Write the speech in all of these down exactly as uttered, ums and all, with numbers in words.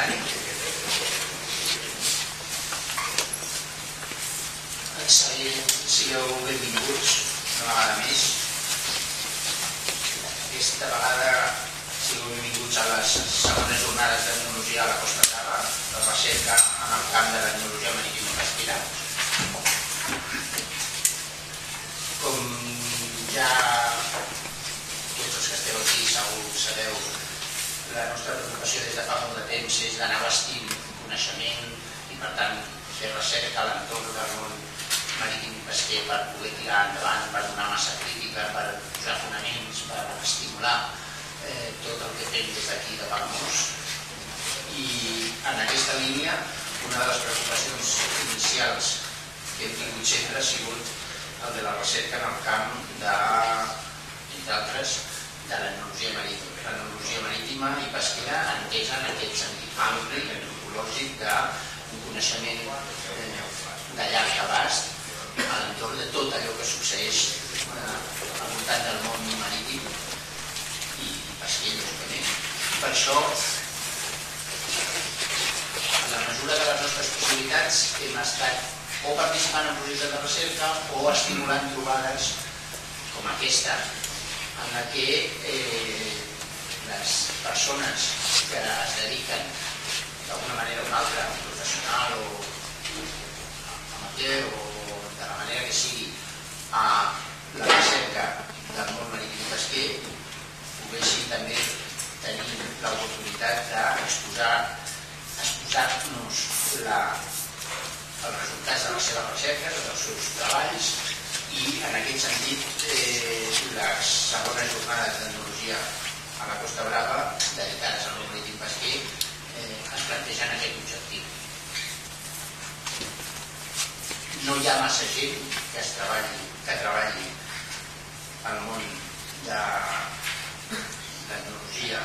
botànic. Sigueu benvinguts una vegada més. Aquesta vegada sigueu benvinguts a les segones jornades d'etnologia a la Costa Brava, de recerca en el camp de l'etnologia marítima i pesquera. Com ja tots els que esteu aquí segur sabeu, la nostra preocupació des de fa molt de temps és d'anar vestint coneixement i, per tant, fer recerca a l'entorn del món marítim i pesquer per poder tirar endavant, per donar massa crítica, per posar fonaments, per estimular tot el que fem des d'aquí de Palamós. I en aquesta línia, una de les preocupacions inicials que hem tingut sempre ha sigut el de la recerca en el camp de, entre altres, de l'etnologia marítima. L'etnologia marítima i pesquera entesa en aquest sentit ampli i antropològic d'un coneixement de llarg abast a l'entorn de tot allò que succeeix al voltant del món marítim i pesquer, lògicament. Per això, en la mesura de les nostres possibilitats, hem estat o participant en projectes de recerca o estimulant trobades com aquesta, en la que les persones que es dediquen d'alguna manera o una altra, professional o amateur o de la manera que sigui, a la recerca del món marítim i pesquer, poguessin també tenir l'oportunitat d'exposar-nos els resultats de les seves recerques, dels seus treballs, i en aquest sentit les segones jornades d'etnologia a la Costa Brava, dedicades al món marítim i pesquer, es plantegen aquest objectiu. No hi ha massa gent que es treballi, que treballi al món de l'etnologia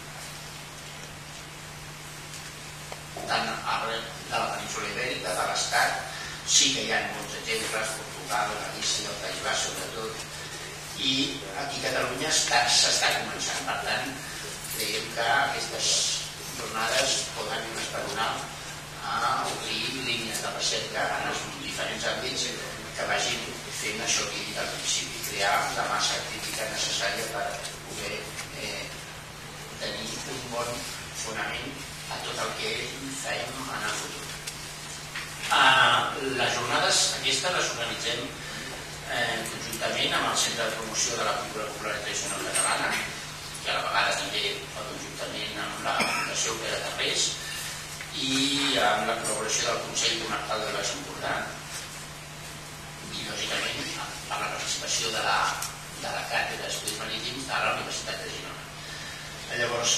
tant arreu de la península ibèrica, de l'Estat. Sí que hi ha molts exemples, Portugal, Galícia, el País Basc sobretot, i aquí a Catalunya s'està començant. Per tant, creiem que aquestes jornades poden esperonar a obrir línies de recerca en els diferents àmbits que vagin fent això que he dit al principi, crear la massa crítica necessària per poder tenir un bon fonament a tot el que fem en el futur. Les jornades aquestes les organitzem conjuntament amb el Centre de Promoció de la Cultura Popular i Tradicional Catalana, que a la vegada també fa conjuntament amb la Fundació Pere Tarrés, i amb la col·laboració del Consell Comarcal del Baix Empordà i, lògicament, amb la participació de la Càtedra d'Estudis Marítims de la Universitat de Girona. Llavors,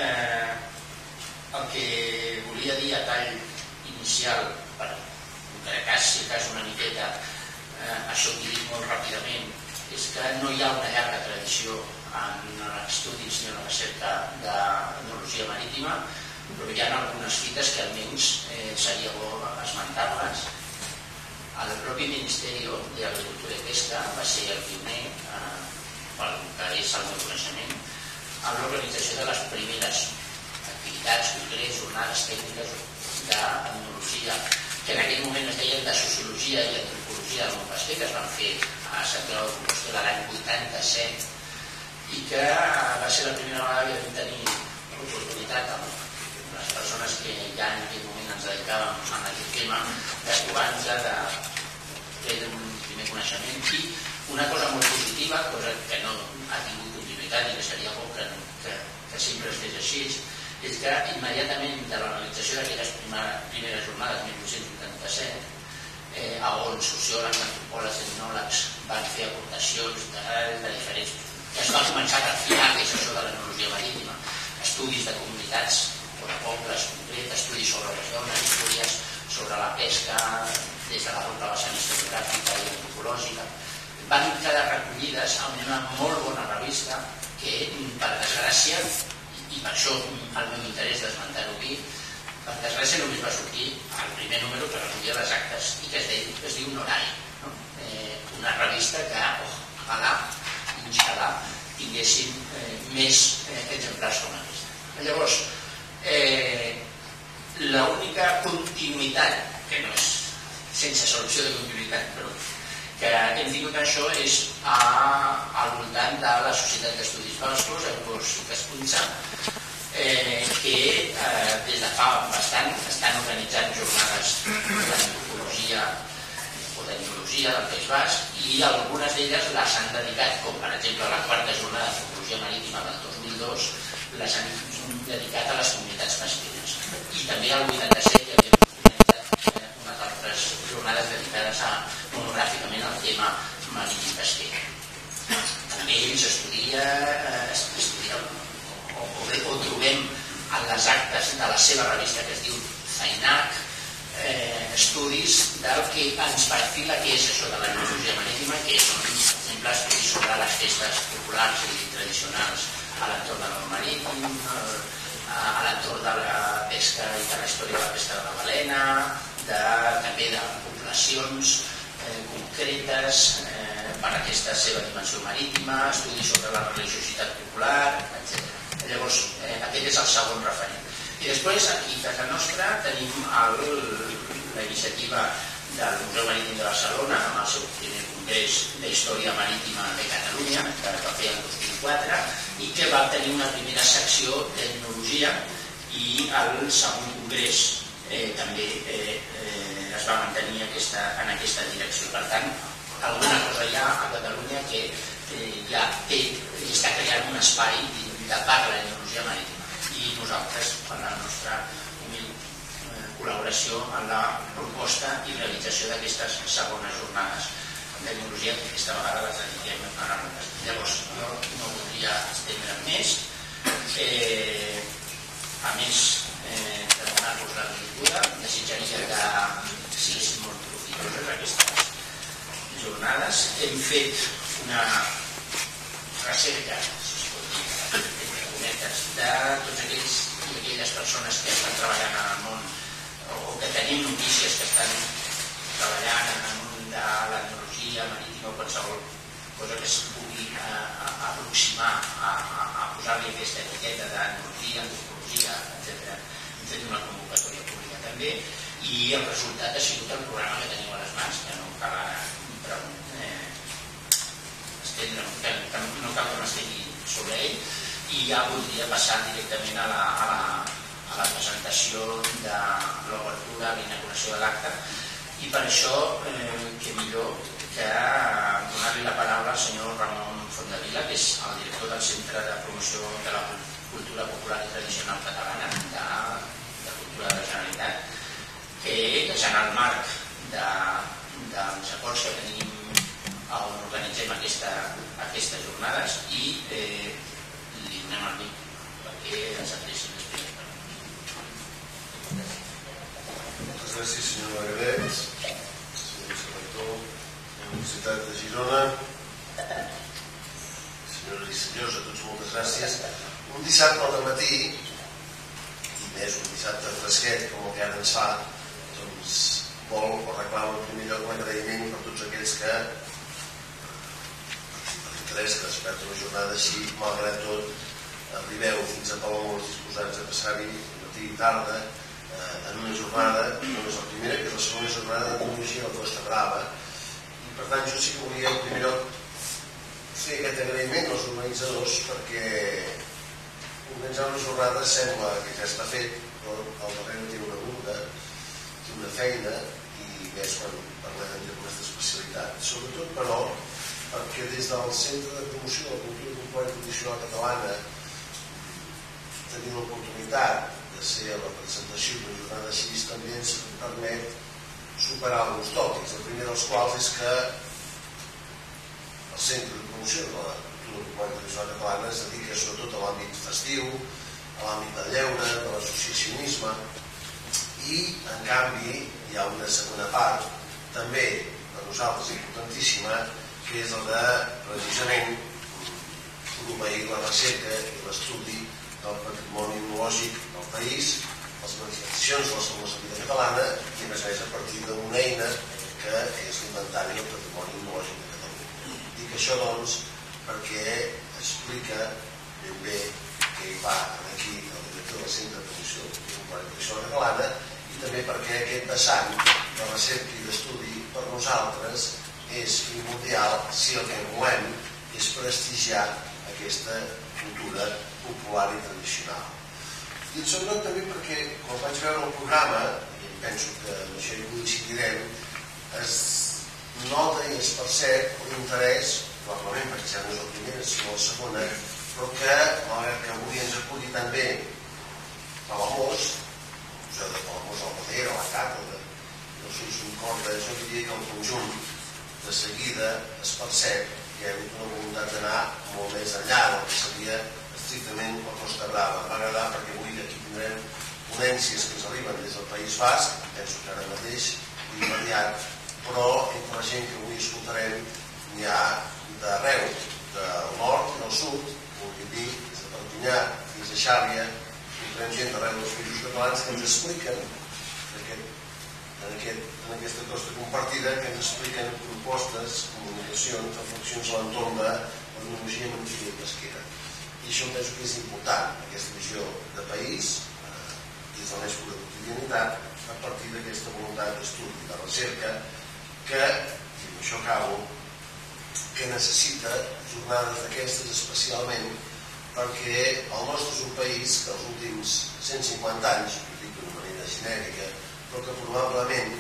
el que volia dir a tall inicial, per si cas una miqueta això que he dit molt ràpidament, és que no hi ha una llarga tradició en estudis ni en la recerca d'etnologia marítima, però hi ha algunes fites que almenys seria bo esmentar-les. El propi Ministeri d'Agricultura i Pesca va ser el pioner, pel que és el meu coneixement, en l'organització de les primeres activitats, congrés, jornades tècniques d'etnologia, que en aquell moment es deien de sociologia i antropologia del món pesquer, que es van fer a Santiago de Compostela l'any vuitanta-set, i que va ser la primera vegada que vam tenir l'oportunitat amb les persones que ja en aquell moment ens dedicàvem a aquest tema de trobar-nos, de fer un primer coneixement, i una cosa molt positiva, cosa que no ha tingut continuïtat i que seria bo que sempre es fes així, és que immediatament de la realització d'aquelles primeres jornades, mil vuit-cents vuitanta-set, on sociòlegs, antropòlegs, etnòlegs van fer aportacions de diferents... que es va començar a refinar, que és això de l'etnologia marítima, estudis de comunitats o de pobles concrets, estudis sobre les dones, històries sobre la pesca des de la doble vessant historiogràfica i antropològica, van quedar recollides en una molt bona revista que, per desgràcia, i per això el meu interès d'esmentar-ho aquí, per desgràcia només va sortir el primer número que recollia les actes i que es diu Norai, una revista que, ojalà, instal·lar, tinguessin més exemplars com aquesta. Llavors, l'única continuïtat, que no és sense solució de continuïtat, però que hem tingut això és al voltant de la Societat d'Estudis Bascos, el curs Caspuntza, que des de fa bastant estan organitzant jornades d'antropologia o d'etnologia del País Basc i algunes d'elles les han dedicat, com per exemple la quarta jornada d'antropologia marítima del dos mil dos, les han dedicat a les comunitats pesqueres. I també al vuitanta-set hi havia organitzat unes altres jornades dedicades a monogràficament al tema marítim pesquer. També ells estudia, estudia o, o, o trobem en les actes de la seva revista que es diu Zainac, eh, estudis del que ens perfila que és això de l'etnologia marítima, que són, per exemple, estudis sobre les festes populars i tradicionals a l'entorn del món marítim, a l'entorn de la pesca i de la història de la pesca de la balena, de, també de poblacions eh, concretes eh, per aquesta seva dimensió marítima, estudis sobre la religiositat popular, etcètera. Llavors, eh, aquest és el segon referent. I després, aquí a casa nostra, tenim el, la iniciativa del Museu Marítim de Barcelona, amb el seu primer congrés d'Història Marítima de Catalunya, que va fer el dos mil quatre, i que va tenir una primera secció d'etnologia, i el segon congrés eh, també eh, eh, es va mantenir aquesta, en aquesta direcció. Per tant, alguna cosa hi ha a Catalunya que eh, ja té, està creant un espai de parla d'etnologia marítima. I nosaltres, per la nostra humil eh, col·laboració en la proposta i realització d'aquestes segones jornades d'etnologia, que aquesta vegada les dediquem a la notes. Llavors, jo no voldria estendre més. Eh, a més eh, de donar-vos la benvinguda, desitjaria que siguessin molt profitoses aquestes jornades. Hem fet una recerca, si es pot dir, entre cometes, de tots aquells i aquelles persones que estan treballant en el món o que tenim notícies que estan treballant en el món de l'etnologia marítima o qualsevol cosa que es pugui eh, aproximar a, a, a posar-li aquesta etiqueta d'etnologia, antropologia, etcètera. Hem fet una convocatòria pública també i el resultat ha sigut el programa que teniu a les mans, que no cal però, eh, estendre, que, que no cal que m'estigui sobre ell, i ja voldria passar directament a la, a la, a la presentació de l'obertura, la inauguració de l'acte, i per això eh, que millor que donar-li la paraula al senyor Ramon Fontdevila, que és el director del Centre de Promoció de la Cultura Popular i Tradicional Catalana de, de Cultura de la Generalitat, que és en el marc de, dels acords que tenim on organitzem aquesta, aquestes jornades, i eh, li donem el mic perquè ens adrecin les primeres paraules. Moltes gràcies, senyor Margaret, senyor vicerector de la Universitat de Girona, senyores i senyors, a tots moltes gràcies. Un dissabte al matí, i més un dissabte fresquet com el que ara ens fa, doncs vol o reclama en primer lloc l'agraïment per tots aquells que per l'interès que es perd una jornada així, malgrat tot, arribeu fins a Palamós disposats a passar-hi matí i tarda en una jornada, no és la primera, que és la segona jornada d'etnologia a la Costa Brava. I per tant jo sí que volia en primer lloc fer aquest agraïment als organitzadors, perquè organitzar una jornada sembla que ja està fet, però al darrere té una bunda, té una feina, i més quan parlem de temes d'especialitat. Sobretot, però, perquè des del Centre de Promoció de la Cultura Popular i Tradicional Catalana tenim l'oportunitat de ser a la presentació d'una jornada així també ens permet superar alguns tòpics. El primer dels quals és que el Centre de Promoció de la Cultura Popular i Tradicional Catalana es dedica sobretot a l'àmbit festiu, a l'àmbit del lleure, de l'associacionisme, i en canvi hi ha una segona part, també per nosaltres importantíssima, que és el de precisament promoure la recerca i l'estudi del patrimoni etnològic del país, les manifestacions de la Salvació catalana, i a més a més a partir d'una eina que és l'inventari del patrimoni etnològic de Catalunya. Dic això, doncs, perquè explica ben bé què hi fa aquí el director del Centre de Promoció de la Cultura Popular i Tradicional Catalana, i també perquè aquest vessant de recerca i d'estudi per nosaltres és primordial si el que volem és prestigiar aquesta cultura popular i tradicional. I en segon lloc també perquè, quan vaig veure el programa, i penso que amb això hi coincidirem, es nota i es percep l'interès, probablement perquè ja no és la primera, sinó la segona, però que, malgrat que avui ens aculli tan bé Palamós, el Museu de Palamós al darrere, la càtedra, no sé si un corda, jo diria que el conjunt de seguida es percep que hi ha hagut una voluntat d'anar molt més enllà del que seria estrictament la Costa Brava. Em va agradar perquè avui aquí tindrem ponències que ens arriben des del País Basc, penso que ara mateix, immediat, però entre la gent que avui escoltarem n'hi ha d'arreu, del nord i del sud, vulgui dir, des de Perpinyà fins a Xàbia, tindrem gent d'arreu dels països catalans que ens expliquen en, aquest, en aquesta costa compartida, que ens expliquen propostes, comunicacions, reflexions a l'entorn de l'etnologia mentida i pesquera. I això penso que és important, aquesta visió de país, eh, des de la més pura quotidianitat, a partir d'aquesta voluntat d'estudi, de recerca, que, i amb això acabo, que necessita jornades d'aquestes especialment perquè el nostre és un país que els últims cent cinquanta anys, ho dic d'una manera genèrica, però que probablement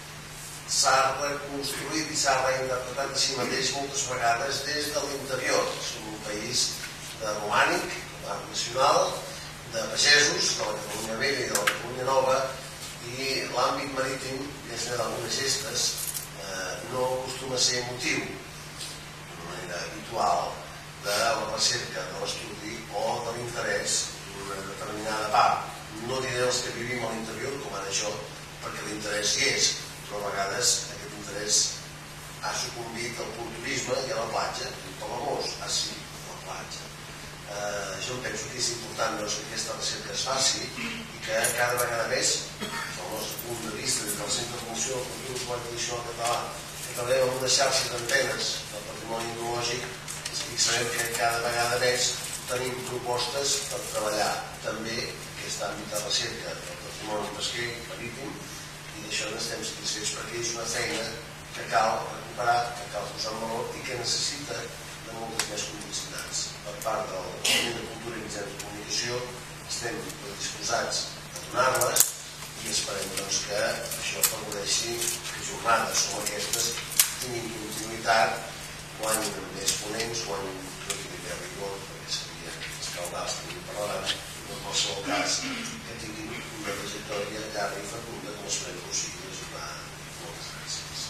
s'ha reconstruït i s'ha reinterpretat a si mateix moltes vegades des de l'interior. Som un país de romànic, de marc nacional, de pagesos, de la Catalunya Vella i de la Catalunya Nova, i l'àmbit marítim, més enllà d'algunes gestes, eh, no acostuma a ser motiu, d'una manera habitual, de la recerca, de l'estudi o de l'interès d'una determinada part. No diré els que vivim a l'interior, com ara això, perquè l'interès hi és, però a vegades aquest interès ha sucumbit al culturisme i a la platja, i Palamós, ah sí, a la platja. Eh, jo em penso que és important doncs, que aquesta recerca es faci i que cada vegada més, des del nostre punt de vista, des del Centre de Promoció del Cultura Popular Tradicional Català, que treballem amb una xarxa d'antenes del patrimoni etnològic, i sabem que cada vegada més tenim propostes per treballar també aquest àmbit de recerca del patrimoni pesquer i marítim, i d'això n'estem satisfets perquè és una feina que cal recuperar, que cal posar en valor i que necessita de moltes més complicitats. Per part del Departament de Cultura i Mitjans de Comunicació estem disposats a donar-les i esperem doncs, que això afavoreixi que jornades com aquestes tinguin continuïtat, guanyin amb més ponents, guanyin tranquil·litat i rigor, perquè seria escaldar els que parlaran, i en qualsevol cas que tinguin una trajectòria llarga i fecunda com esperem que ho sigui la jornada. Moltes gràcies.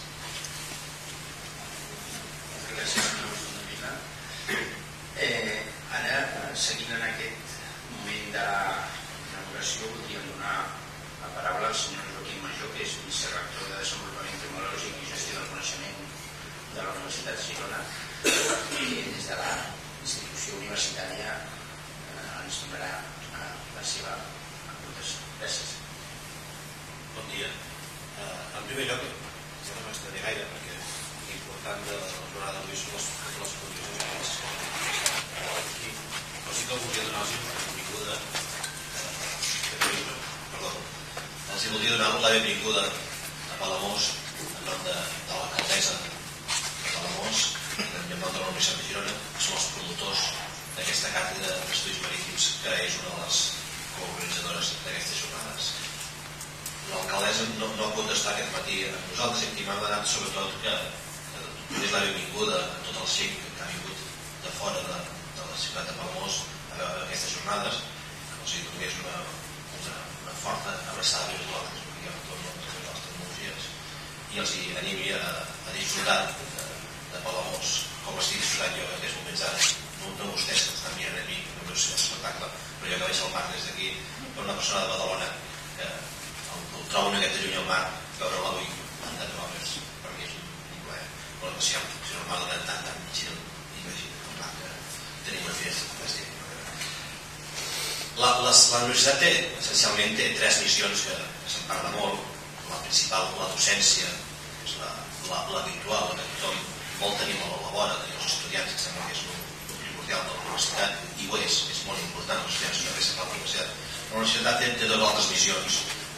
Moltes gràcies, senyor Domina. Eh, ara, seguint en aquest moment d'inauguració, voldríem donar la paraula al senyor Joaquim Majó, que és vicerector de Desenvolupament Tecnològic i Gestió del Coneixement de la Universitat de Girona, i des de la institució universitària eh, ens donarà eh, la seva aportació. Gràcies. Bon dia. Eh, en primer lloc, jo no m'estaré gaire perquè l'important de la jornada d'avui són les, les condicions aquí. Però sí que volia donar-los la benvinguda eh, perdó, els volia donar la benvinguda a Palamós en nom de, de l'alcaldessa Palamós, i en nom de la Universitat de Girona, que són els promotors d'aquesta càtedra d'estudis marítims, que és una de les coorganitzadores d'aquestes jornades. L'alcaldessa no, no pot estar aquest matí amb nosaltres i m'ha demanat sobretot que donés la benvinguda a tot el xic que ha vingut de fora de, de la ciutat de Palamós a veure aquestes jornades, que els hi donés una, una, una forta abraçada virtual que ens vulguem a tot de les tecnologies i els hi animi a, a disfrutar de, de Palamós, com estic disfrutant jo en aquests moments ara. No, no vostès que estan mirant a mi, no deu ser un espectacle, però jo que veig el mar des d'aquí, per una persona de Badalona que el, el trobo una miqueta lluny al mar, veure l'avui tant de quilòmetres, per mi és un, un plaer. Però que si no, si no m'ha donat tant, tant, imagina, imagina, el mar que tenim a finestra fantàstica. La, la, la universitat té, essencialment, té tres missions que, que se'n parla molt. La principal, la docència, que és la, la, la virtual, la que tothom vol tenir a la vora, tenir els estudiants, que sembla que és el primordial de la universitat, i ho és, és molt important, els estudiants que resten a la universitat. La universitat té, té dues altres missions.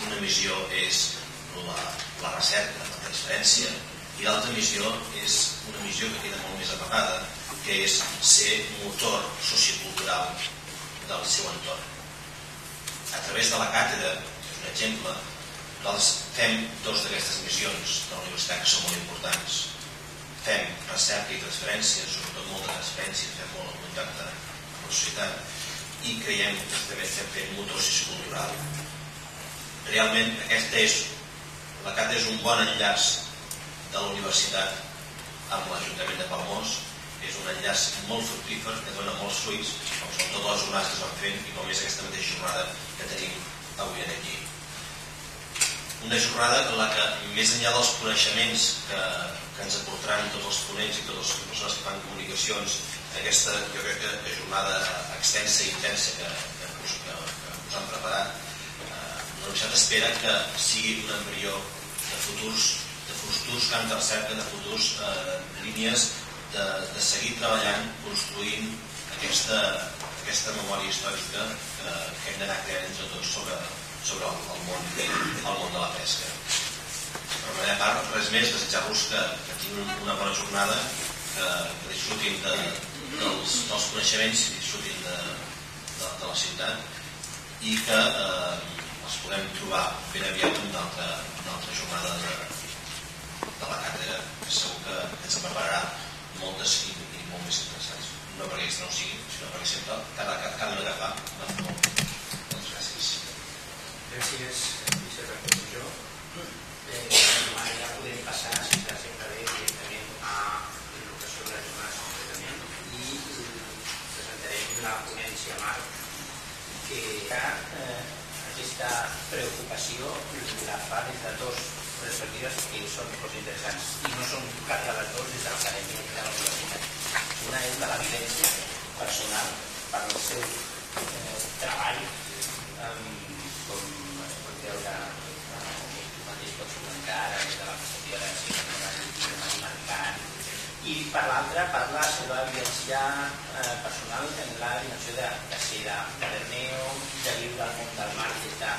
una missió és la, la recerca, la transferència, i l'altra missió és una missió que queda molt més apagada, que és ser motor sociocultural del seu entorn. A través de la càtedra, és un exemple, nosaltres fem dos d'aquestes missions de la universitat que són molt importants. Fem recerca i transferència, sobretot molta transferència, fem molt el contacte amb la societat, i creiem que també estem fent motor sociocultural. Realment aquesta és, la càtedra és un bon enllaç de la universitat amb l'Ajuntament de Palamós, és un enllaç molt fructífer que dona molts fruits, com són totes les jornades que es van fent i com és aquesta mateixa jornada que tenim avui aquí. Una jornada en la que, més enllà dels coneixements que, que ens aportaran tots els ponents i totes les persones que fan comunicacions, aquesta, jo crec que jornada extensa i intensa que, que, us, que, que us han preparat, eh, la universitat espera que sigui un embrió de futurs, de futurs camps de recerca, de futurs eh, línies de, de seguir treballant, construint aquesta, aquesta memòria històrica que, que hem d'anar creant entre tots sobre, sobre el, el, món, el món de la pesca. Per la meva part, res més, desitjar-vos que, que tinguin una bona jornada, que, que disfrutin de, dels, dels coneixements i disfrutin de, de, de la ciutat i que eh, els podem trobar ben aviat en una altra, una altra jornada de, de la càtedra, que segur que ens en prepararà moltes i, i molt més interessants. No perquè aquesta no ho sigui, sinó perquè sempre cada, cada una que fa va fer molt. Moltes gràcies. Gràcies, vicerector Jo. Eh, ja podem passar, si està sempre bé, directament a l'educació de les jornades concretament i presentarem la ponència marc que eh, aquesta preocupació la fa des de dos perspectives que són molt interessants i no són cap de les dues des de l'acadèmia i de la universitat. Una és de l'evidència personal per el seu eh, treball eh, com es pot veure tu mateix pots comentar des de la perspectiva de la ciència marcant i per l'altra per la seva evidència eh, personal en la dimensió de, de ser de, de Bermeo, de viure al món del mar des de,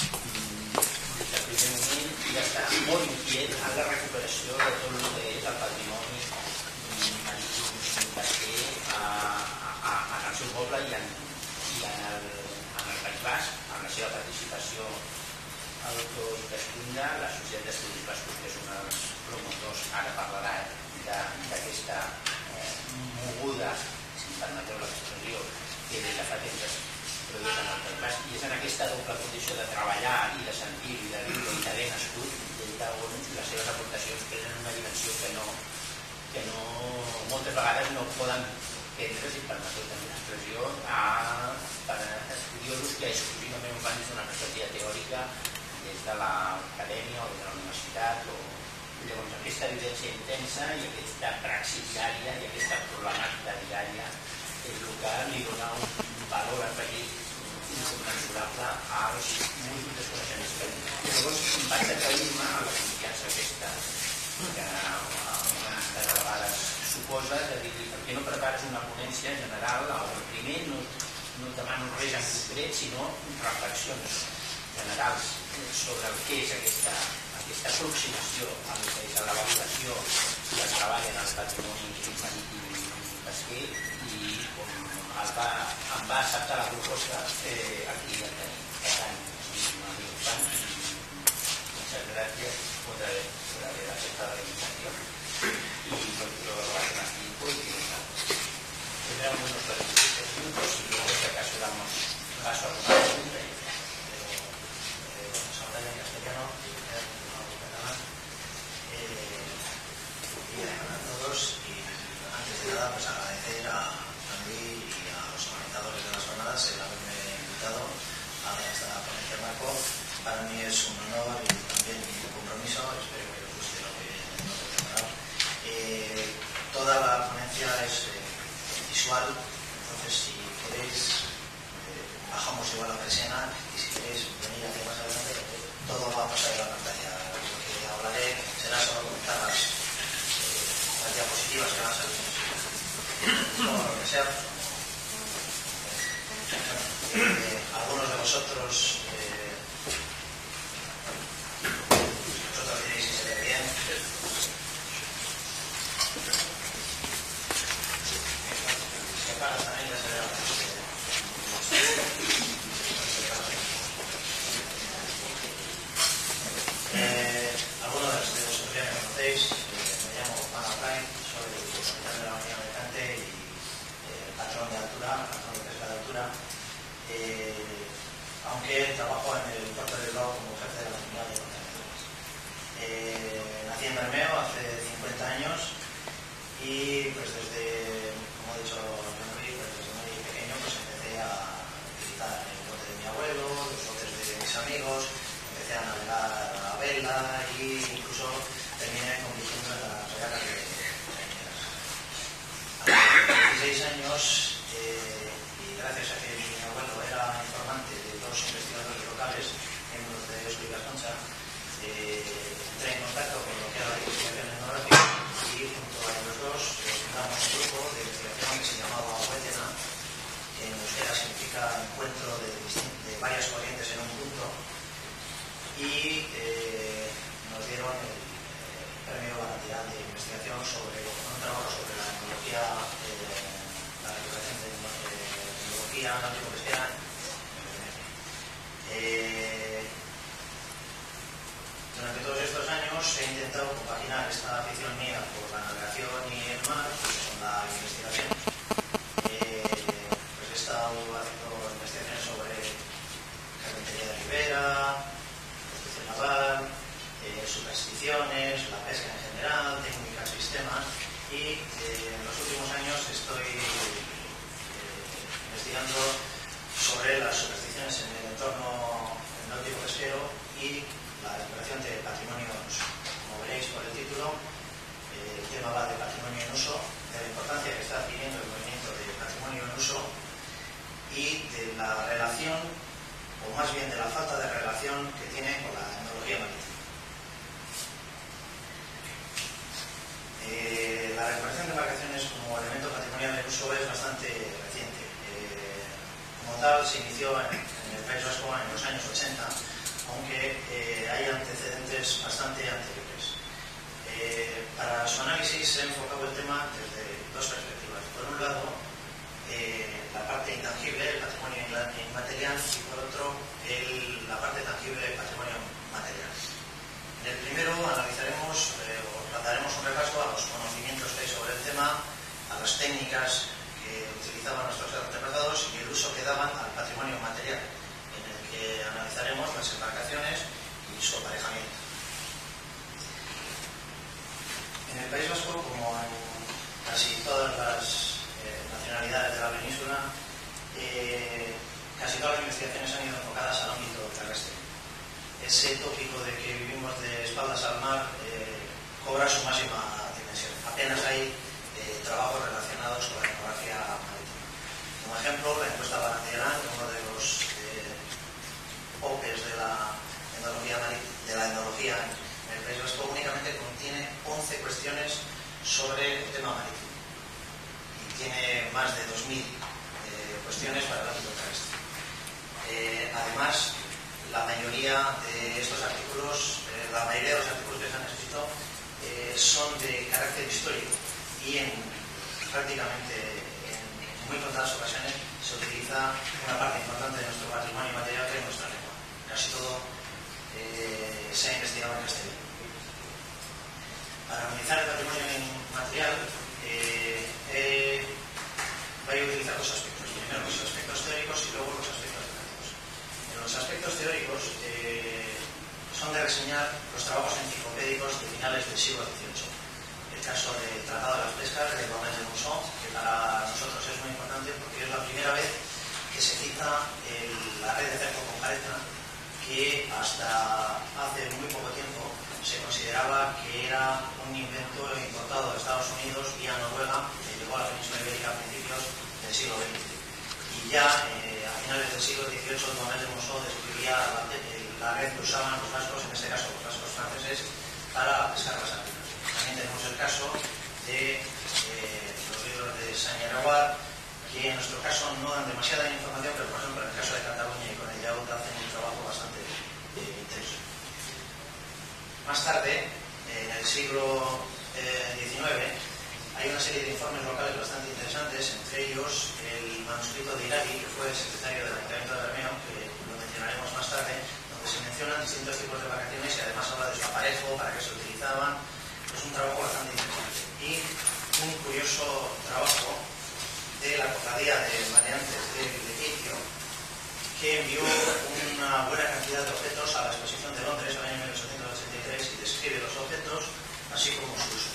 des del primer moment i d'estar molt inquiet en la recuperació de tot el que és el patrimoni marítim pesquer a, a, a, en el seu poble i en, i en, el, en el País Basc, amb la seva participació al Doctor Pescunda, la Societat d'Estudis Bascos, que és un dels promotors, ara parlarà d'aquesta eh, moguda, si em permeteu l'expressió, que des de fa temps es produeix en el País Basc, i és en aquesta doble condició de treballar i de sentir i de viure i d'haver nascut, des d'on les seves aportacions prenen una dimensió que no, que no moltes vegades no poden prendre, si permeteu també l'expressió, per estudiosos que exclusivament ho fan des d'una perspectiva teòrica, des de l'acadèmia o des de la universitat. O... Llavors, aquesta evidència intensa i aquesta praxis diària i aquesta problemàtica diària és el que li dona un valor afegit inconmensurable als múltiples coneixements que tenim. Llavors, vaig atrevir-me a la confiança aquesta que de vegades suposa de dir per què no prepares una ponència general on primer no, no et demano res en concret, sinó reflexions generals sobre el que és aquesta, aquesta aproximació a el que és la valoració i el treball en el patrimoni marítim pesquer i com el va, em va acceptar la proposta eh, aquí ja tenim. Per tant, és un amic fan i muchas gracias por haber, por haber aceptado la invitación y por todo lo que más tiempo y que tendremos unos veintisiete minutos y luego si acaso damos paso a alguna pregunta. En castellano, nada más. Eh, y a todos, y antes de nada, pues agradecer a Andy y a los organizadores de las jornadas el haberme invitado a esta ponencia marco. Para mí es un honor y también un compromiso, espero que os guste lo que hemos preparado. Eh, toda la ponencia es eh, visual, entonces si queréis, eh, bajamos igual la persiana y si queréis venir hacia más adelante, todo va a pasar en la pantalla. Lo que hablaré será solo comentar las, eh, las diapositivas que van a salir. Como lo que sea. Eh, algunos de vosotros eh, trabajo en el puerto de Bilbao como jefe de la terminal de contenedores. Eh, nací en Bermeo hace cincuenta años y pues desde, como ha dicho Henry, pues desde muy pequeño pues empecé a utilizar el bote de mi abuelo, los botes de mis amigos, empecé a navegar a vela e incluso terminé convirtiendo en las regatas de cañeras. A los dieciséis años, eh, y gracias a que mi abuelo era informante de dos investigadores locales, miembros de Esco y Gasconcha, eh, entré en contacto con lo que era la investigación etnográfica y junto a los dos eh, fundamos un grupo de investigación que se llamaba Huétena, que en euskera significa encuentro de, de varias corrientes en un punto, y eh, nos dieron el, el premio Garantía de investigación sobre un trabajo sobre la tecnología, eh, la recuperación de eh, tecnología náutico-pesquera. Eh, durante todos estos años he intentado compaginar esta afición mía por la navegación y el mar pues, con la investigación. Eh, pues he estado haciendo investigaciones sobre carpintería de ribera, construcción naval, eh, supersticiones, la pesca en general, técnicas, sistemas, y eh, en los últimos años estoy eh, investigando sobre las supersticiones en el entorno náutico pesquero y la recuperación de patrimonio en uso. Como veréis por el título, eh, el tema va de patrimonio en uso, de la importancia que está adquiriendo el movimiento de patrimonio en uso y de la relación, o más bien de la falta de relación que tiene con la etnología marítima. Eh, la recuperación de embarcaciones como elemento patrimonial en uso es bastante reciente. Eh, como tal, se inició en, en el País Vasco en los años ochenta, aunque eh, hay antecedentes bastante anteriores. Eh, para su análisis se ha enfocado el tema desde dos perspectivas. Por un lado, eh, la parte intangible, el patrimonio inmaterial, y por otro, el, la parte tangible, el patrimonio material. En el primero analizaremos eh, o daremos un repaso a los conocimientos que hay sobre el tema, a las técnicas que utilizaban nuestros antepasados y el uso que daban al patrimonio material, en el que analizaremos las embarcaciones y su aparejamiento. En el País Vasco, como en casi todas las eh, nacionalidades de la península, eh, casi todas las investigaciones han ido enfocadas al ámbito terrestre. Ese tópico de que vivimos de espaldas al mar eh, cobra su máxima dimensión. Apenas hay eh, trabajos relacionados con la etnografía marítima. Como ejemplo, la encuesta Barandiarán, uno de los eh, popes de la etnología de la etnología en el País Vasco, únicamente contiene once cuestiones sobre el tema marítimo y tiene más de dos mil eh, cuestiones para el ámbito terrestre. Eh, además, la mayoría de estos artículos, eh, la mayoría de los artículos que se han escrito eh, son de carácter histórico y en prácticamente en muy contadas ocasiones se utiliza una parte importante de nuestro patrimonio material que es nuestra lengua. Casi todo eh, se ha investigado en castellano. Para analizar el patrimonio material eh, eh, voy a utilizar dos aspectos. Primero los aspectos teóricos y luego los aspectos prácticos. En los aspectos teóricos eh, son de reseñar los trabajos enciclopédicos de finales del siglo dieciocho. El caso del Tratado de las Pescas de Gómez de Monzón, que para nosotros es muy importante porque es la primera vez que se cita el, la red de cerco con careta, que hasta hace muy poco tiempo se consideraba que era un invento importado de Estados Unidos vía Noruega, que llegó a la península ibérica a principios del siglo veinte. Y ya eh, a finales del siglo dieciocho, Gómez de Monzón describía la, la red que usaban los vascos, en este caso los vascos franceses, para pescar las sardinas. También tenemos el caso de eh, los libros de Sañaraguar, que en nuestro caso no dan demasiada información, pero por ejemplo en el caso de Cataluña y con el Yaut hacen un trabajo bastante eh, intenso. Más tarde, eh, en el siglo diecinueve, eh, hay una serie de informes locales bastante interesantes, entre ellos el manuscrito de Irari, que fue el secretario del Ayuntamiento de Bermeo, que lo mencionaremos más tarde, donde se mencionan distintos tipos de embarcaciones y además habla de su aparejo, para qué se utilizaban. Es un trabajo bastante interesante. Y un curioso trabajo de la cofradía de mareantes del Lequicio, que envió una buena cantidad de objetos a la exposición de Londres en el año mil ochocientos ochenta y tres y describe los objetos así como su uso.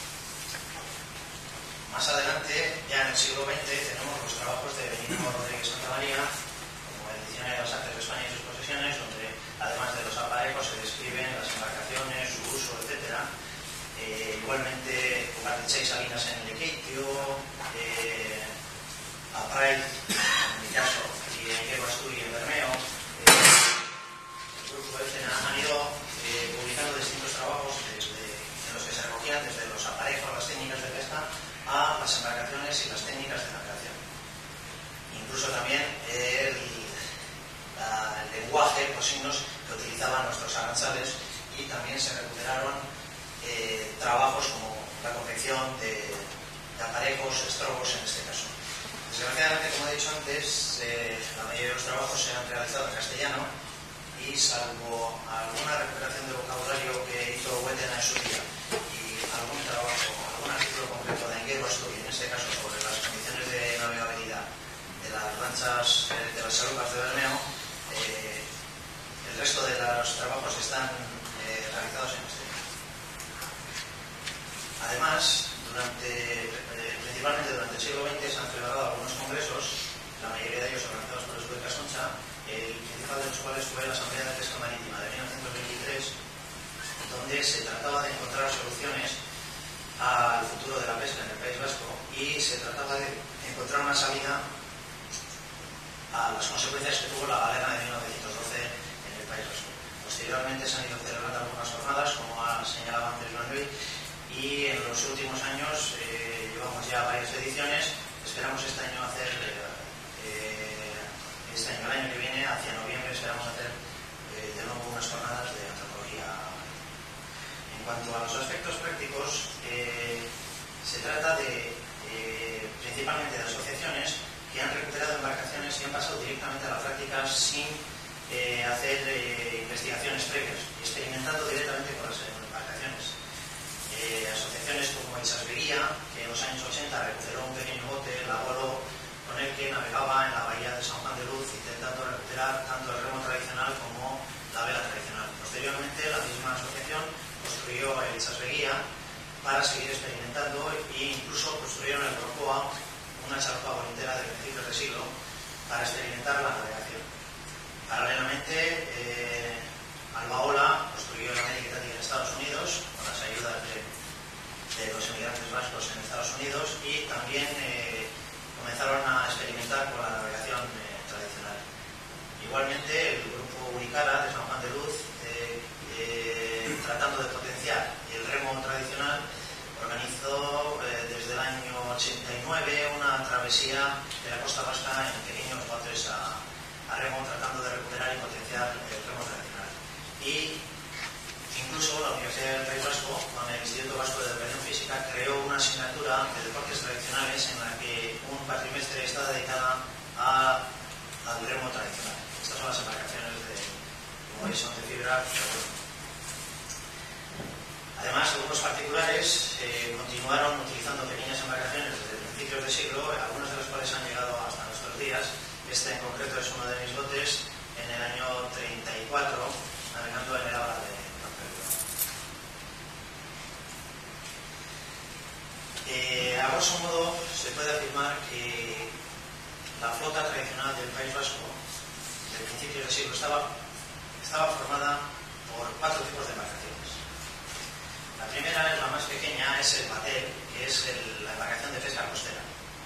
Más adelante, ya en el siglo veinte, tenemos los trabajos de Benigno Rodríguez Santamaría, como el Diccionario de las Artes de España y sus posesiones, donde además de los aparejos se describen las embarcaciones, su uso, etcétera. Eh, igualmente, Ugartechea y Salinas en Lequeitio, eh, a Pride, en mi caso, y en Guerra Asturi y en Bermeo. Eh, el grupo este han ido eh, publicando distintos trabajos desde, en los que se recogían desde los aparejos, las técnicas de pesca, a las embarcaciones y las técnicas de navegación. Incluso también el, la, el lenguaje, los signos que utilizaban nuestros arranzales, y también se recuperaron eh, trabajos como la confección de, de aparejos, estrobos en este caso. Desgraciadamente, como he dicho antes, eh, la mayoría de los trabajos se han realizado en castellano y, salvo alguna recuperación de vocabulario que hizo Huetena en su día y algún trabajo, algún artículo concreto de Enguero Asturi, en este caso sobre las condiciones de navegabilidad de las lanchas, eh, de las chalupas de Bermeo, eh, el resto de los trabajos están eh, realizados en castellano. Además, durante, eh, principalmente durante el siglo veinte se han celebrado algunos congresos, la mayoría de ellos organizados por el Escudo de Casoncha, el principal de los cuales fue la Asamblea de Pesca Marítima de mil novecientos veintitrés, donde se trataba de encontrar soluciones al futuro de la pesca en el País Vasco y se trataba de encontrar una salida a las consecuencias que tuvo la galera de mil novecientos doce en el País Vasco. Posteriormente se han ido celebrando algunas jornadas, como ha señalado antes Joan Luis, y en los últimos años eh, llevamos ya varias ediciones. Esperamos este año hacer, eh, este año, el año que viene, hacia noviembre, esperamos hacer eh, de nuevo unas jornadas de antropología. En cuanto a los aspectos prácticos, eh, se trata de eh, principalmente de asociaciones que han recuperado embarcaciones y han pasado directamente a la práctica sin eh, hacer eh, investigaciones previas y experimentando directamente con las embarcaciones. Eh, asociaciones como Itsasbeguía, que en los años ochenta recuperó un pequeño bote, el abuelo con el que navegaba en la bahía de San Juan de Luz, intentando recuperar tanto el remo tradicional como la vela tradicional. Posteriormente, la misma asociación construyó el Itsasbeguía para seguir experimentando e incluso construyeron el Brocoa, una chalupa bolintera de principios de siglo, para experimentar la navegación. Paralelamente, eh, Albaola construyó la América en Estados Unidos con las ayudas de, de los emigrantes vascos en Estados Unidos, y también eh, comenzaron a experimentar con la navegación eh, tradicional. Igualmente, el grupo Unicara de San Juan de Luz, eh, eh, tratando de potenciar el remo tradicional, organizó eh, desde el año ochenta y nueve una travesía de la costa vasca en pequeños botes a, a remo, tratando de recuperar y potenciar el remo tradicional. Y incluso la Universidad del País Vasco, con el Instituto Vasco de Educación Física, creó una asignatura de deportes tradicionales en la que un cuatrimestre está dedicada a, al remo tradicional. Estas son las embarcaciones de, como veis, son de fibra. Además, algunos particulares eh, continuaron utilizando pequeñas embarcaciones desde principios de siglo, algunas de las cuales han llegado hasta nuestros días. Este en concreto es uno de mis botes en el año treinta y cuatro, navegando en el Abra de Pamplona. Eh, a grosso modo, se puede afirmar que la flota tradicional del País Vasco, de principios de siglo, estaba, estaba formada por cuatro tipos de embarcaciones. La primera, es la más pequeña, es el batel, que es el, la embarcación de pesca costera.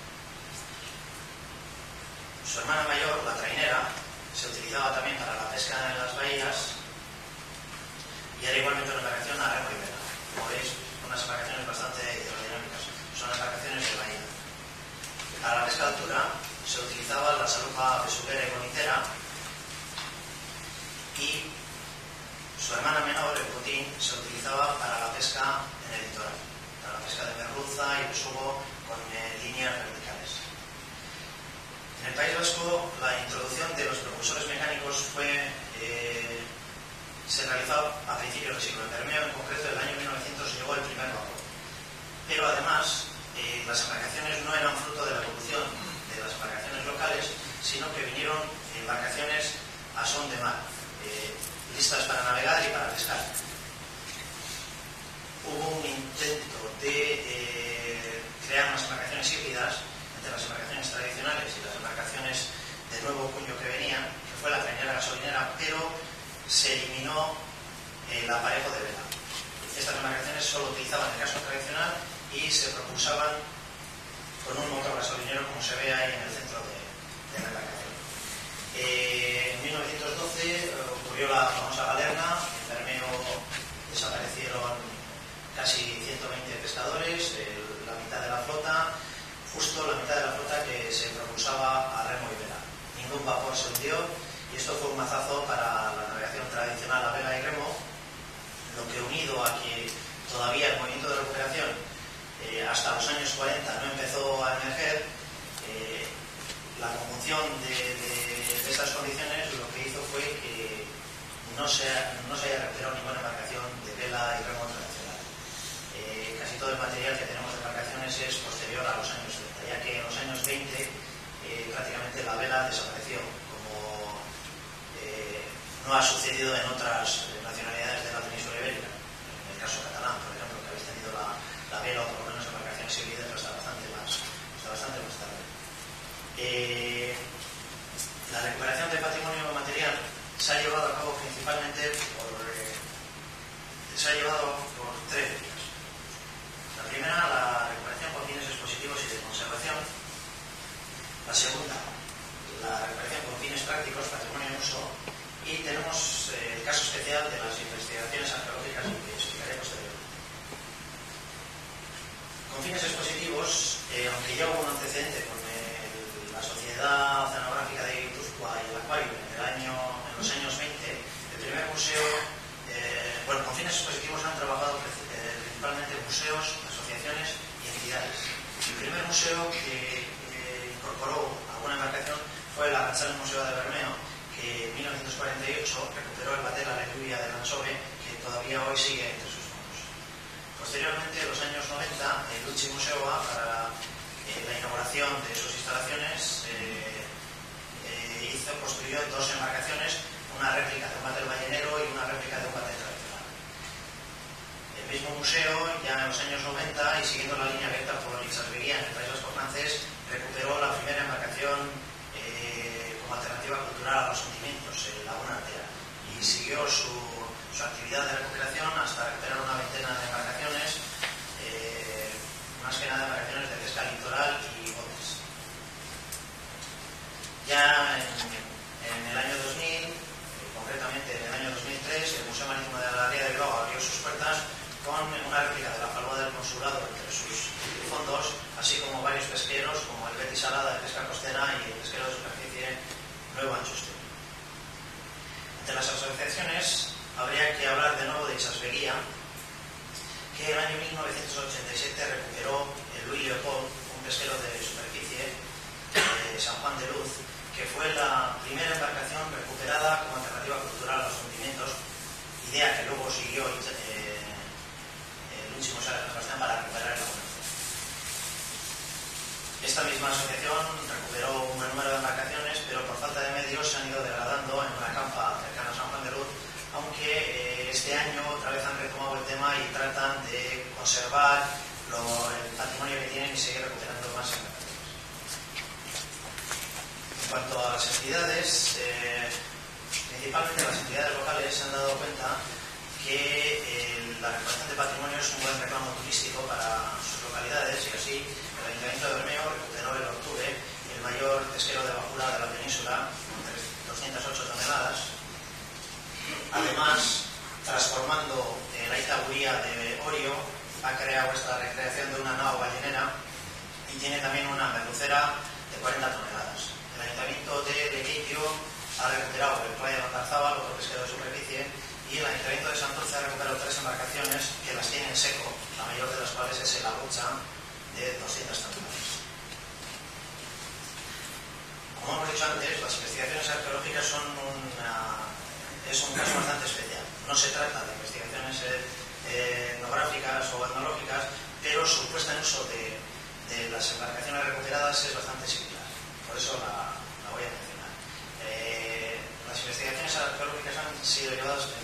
Su hermana mayor, la trainera, se utilizaba también para la pesca en las bahías y era igualmente una embarcación a remo y vela. Como veis, unas embarcaciones bastante hidrodinámicas. Son embarcaciones de bahía. Para la pesca de altura se utilizaba la chalupa besuguera y bonitera, y su hermana menor, el botín, se utilizaba para la pesca en el litoral, para la pesca de merluza y besugo con eh, líneas verticales. En el País Vasco, la introducción de los propulsores mecánicos fue, eh, se realizó a principios del siglo. En Bermeo, en concreto, el año mil novecientos llegó el primer vapor. Pero además, eh, las embarcaciones no eran fruto de la evolución de las embarcaciones locales, sino que vinieron embarcaciones listas para navegar y para pescar. Hubo un intento de eh, crear unas embarcaciones híbridas entre las embarcaciones tradicionales y las embarcaciones de nuevo cuño que venían, que fue la trainera gasolinera, pero se eliminó el aparejo de vela. Estas embarcaciones solo utilizaban el casco tradicional y se propulsaban con un motor gasolinero, como se ve ahí en el centro de, de la embarcación. Eh, en mil novecientos doce eh, ocurrió la famosa Galerna. En Bermeo desaparecieron casi ciento veinte pescadores, eh, la mitad de la flota, justo la mitad de la flota que se propulsaba a remo y vela. Ningún vapor se hundió y esto fue un mazazo para la navegación tradicional a vela y remo, lo que unido a que todavía el movimiento de recuperación eh, hasta los años cuarenta no empezó a emerger, eh, la conjunción de, de, de estas condiciones lo que hizo fue que no se, no se haya recuperado ninguna embarcación de vela y remo tradicional. Eh, casi todo el material que tenemos de embarcaciones es posterior a los años treinta, ya que en los años veinte eh, prácticamente la vela desapareció, como eh, no ha sucedido en otras nacionalidades de la península ibérica. En el caso catalán, por ejemplo, que habéis tenido la, la vela o por lo menos embarcaciones híbridas hasta bastante más, hasta bastante más tarde. Eh, la recuperación de patrimonio material se ha llevado a cabo principalmente por, eh, se ha llevado por tres vías. La primera, la recuperación con fines expositivos y de conservación. La segunda, la recuperación con fines prácticos, patrimonio en uso. Y tenemos eh, el caso especial de las investigaciones arqueológicas que explicaré posteriormente. Con fines expositivos, eh, aunque ya hubo un antecedente con el, la Sociedad Oceanográfica de Guipúzcoa y el Acuario en, el año, en los años veinte, el primer museo, eh, bueno, con fines expositivos han trabajado eh, principalmente museos, asociaciones y entidades. El primer museo que, que incorporó alguna embarcación fue el Arrachal Museo de Bermeo, que en mil novecientos cuarenta y ocho recuperó el batel Aleluya de Lanzove, que todavía hoy sigue entre sus manos. Posteriormente, en los años noventa, el Luchi Museo para eh, la inauguración de sus instalaciones eh, eh, hizo, construyó dos embarcaciones, una réplica de un batel ballenero y una réplica de un batel tradicional. El mismo museo, ya en los años noventa, y siguiendo la línea abierta por Ixasbeguía en el País Vasco francés, recuperó la primera embarcación eh, como alternativa cultural a los hundimientos, en Laguna Artera, y siguió su, su actividad de recuperación hasta recuperar una veintena de embarcaciones, eh, más que nada embarcaciones de pesca litoral y botes. Ya en, en el año dos mil, eh, concretamente en el año dos mil tres, el Museo Marítimo de la Ría de Bilbao abrió sus puertas con una réplica de la falúa del consulado entre sus fondos, así como varios pesqueros como el Betis Salada de pesca costera y el pesquero de superficie Nuevo Anchustre. Entre las asociaciones habría que hablar de nuevo de Ixasbeguía, que en el año mil novecientos ochenta y siete recuperó el Louis Leopold, un pesquero de superficie de San Juan de Luz, que fue la primera embarcación recuperada como alternativa cultural a los hundimientos, idea que luego siguió eh, el último San Sebastián para recuperar el Laguna. Esta misma asociación recuperó un buen número de embarcaciones, pero por falta de medios se han ido degradando en una campa cercana a San Juan de Luz, aunque eh, este año otra vez han retomado el tema y tratan de conservar lo, el patrimonio que tienen y seguir recuperando más embarcaciones. En cuanto a las entidades, eh, principalmente las entidades locales se han dado cuenta que eh, la recuperación de patrimonio es un buen reclamo turístico para sus localidades, y así el Ayuntamiento de Bermeo recuperó en octubre el mayor pesquero de bajura de la península, con doscientas ocho toneladas. Además, transformando eh, la Itaguría de Orio, ha creado esta recreación de una nao ballenera y tiene también una merlucera de cuarenta toneladas. El Ayuntamiento de Lequeitio ha recuperado el Playa de Ondarzábal, otro pesquero de superficie, y el Ayuntamiento de Santurce ha recuperado tres embarcaciones que las tiene en seco, la mayor de las cuales es el Agucha, de doscientas toneladas. Como hemos dicho antes, las investigaciones arqueológicas son una, es un caso bastante especial. No se trata de investigaciones eh, etnográficas o etnológicas, pero su puesta en uso de, de las embarcaciones recuperadas es bastante similar. Por eso la, la voy a mencionar. Eh, las investigaciones arqueológicas han sido llevadas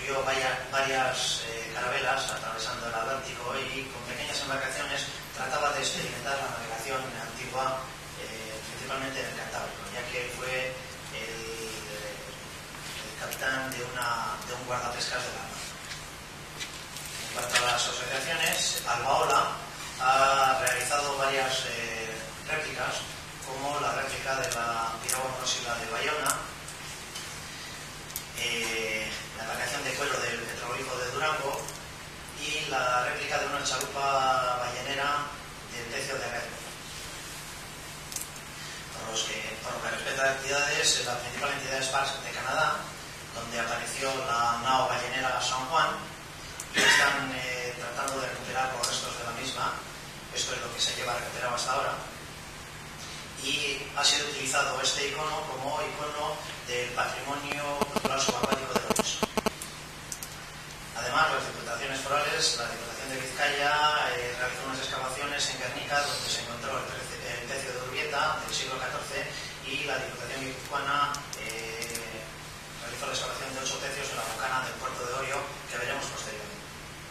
construyó varias, varias eh, carabelas atravesando el Atlántico y con pequeñas embarcaciones trataba de experimentar la navegación antigua, eh, principalmente en el Cantábrico, ya que fue el, el capitán de, una, de un guardapescas de la mar. En cuanto a las asociaciones, Albaola ha realizado varias eh, réplicas, como la réplica de la piragua monósila de Bayona, eh, la embarcación de cuero del petroglifo de Durango y la réplica de una chalupa ballenera del Tecio de Red. Por, los que, por lo que respecta a actividades, la principal entidad es Parks de Canadá, donde apareció la nao ballenera San Juan, y están eh, tratando de recuperar los restos de la misma. Esto es lo que se lleva recuperado hasta ahora. Y ha sido utilizado este icono como icono del patrimonio cultural subacuático de Lorenzo. Además, las diputaciones forales, la Diputación de Vizcaya eh, realizó unas excavaciones en Guernica, donde se encontró el, el Tecio de Urbieta del siglo catorce, y la Diputación guipuzcoana eh, realizó la excavación de ocho tecios en la bocana del puerto de Orio, que veremos posteriormente.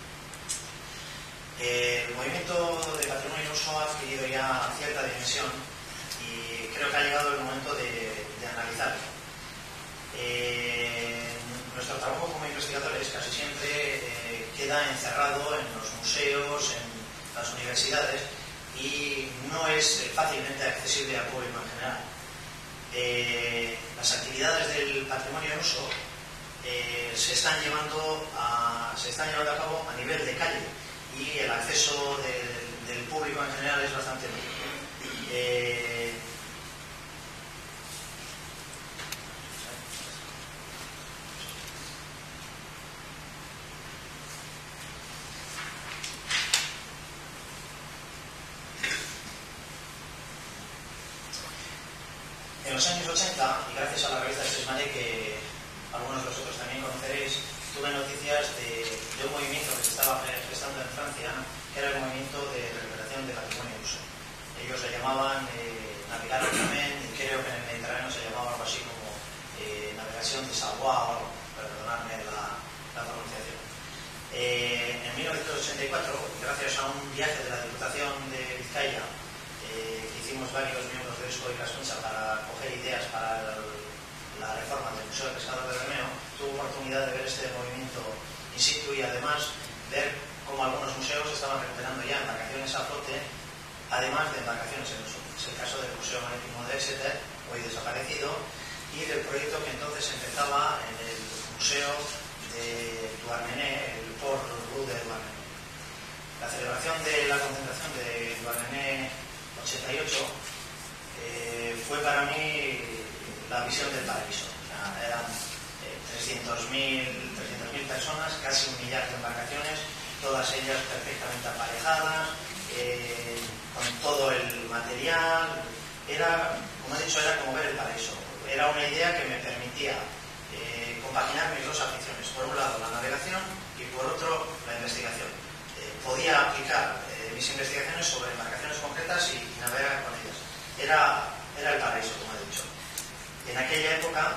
Eh, el movimiento de patrimonio en uso ha adquirido ya cierta dimensión y creo que ha llegado el momento de, de analizarlo. Eh, nuestro trabajo como investigadores casi siempre eh, queda encerrado en los museos, en las universidades, y no es fácilmente accesible al público en general. Eh, las actividades del patrimonio en uso eh, se están llevando a, se están llevando a cabo a nivel de calle, y el acceso del, del público en general es bastante limitado. Eh, En los años ochenta, y gracias a la revista Sesmare, que algunos de vosotros también conoceréis, tuve noticias de, de un movimiento que se estaba gestando en Francia, que era el movimiento de recuperación de patrimonio en uso. Ellos le llamaban eh, navegar también, y creo que en el Mediterráneo se llamaba algo así como eh, navegación de savoir, perdonadme la, la pronunciación. Eh, en mil novecientos ochenta y cuatro, gracias a un viaje de la Diputación de Vizcaya, eh, que hicimos varios miembros de Eusko y Casconcha para coger ideas para el, la reforma del Museo de Pescador de Bermeo, tuve oportunidad de ver este movimiento in situ y además ver cómo algunos museos estaban recuperando ya embarcaciones a flote, además de embarcaciones en uso. Es el caso del Museo Marítimo de Exeter, hoy desaparecido, y del proyecto que entonces empezaba en el Museo de Douarnenez, el Port Rue de Douarnenez. La celebración de la concentración de Douarnenez ochenta y ocho eh, fue para mí la visión del paraíso. O sea, eran eh, trescientas mil personas, casi un millar de embarcaciones, todas ellas perfectamente aparejadas, eh, con todo el material. Era, como he dicho, era como ver el paraíso. Era una idea que me permitía eh, compaginar mis dos aficiones. Por un lado, la navegación, y por otro, la investigación. Eh, podía aplicar eh, mis investigaciones sobre embarcaciones concretas y, y navegar con ellas. Era, era el paraíso, como he dicho. En aquella época,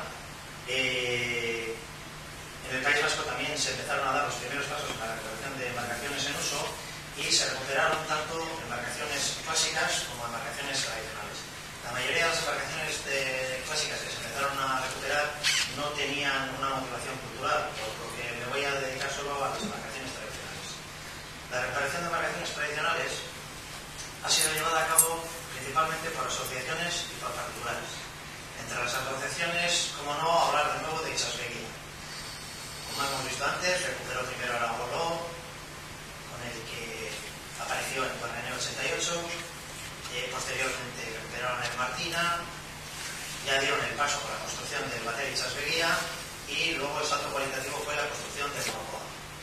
eh, en el País Vasco también se empezaron a dar los primeros pasos para la recuperación de embarcaciones en uso, y se recuperaron tanto embarcaciones clásicas como embarcaciones tradicionales. La mayoría de las embarcaciones de, clásicas que se empezaron a recuperar no tenían una motivación cultural, por lo que me voy a dedicar solo a las embarcaciones tradicionales. La recuperación de embarcaciones tradicionales ha sido llevada a cabo principalmente por asociaciones y por particulares. Entre las asociaciones, como no, hablar de nuevo de Itsasbegia. Como hemos visto antes, recuperó primero a Agoló, con el que apareció en Douarnenez ochenta y ocho, eh, posteriormente recuperaron el Martina, ya dieron el paso por la construcción del Batel Itsasbegia, y luego el salto cualitativo fue la construcción del Balboa.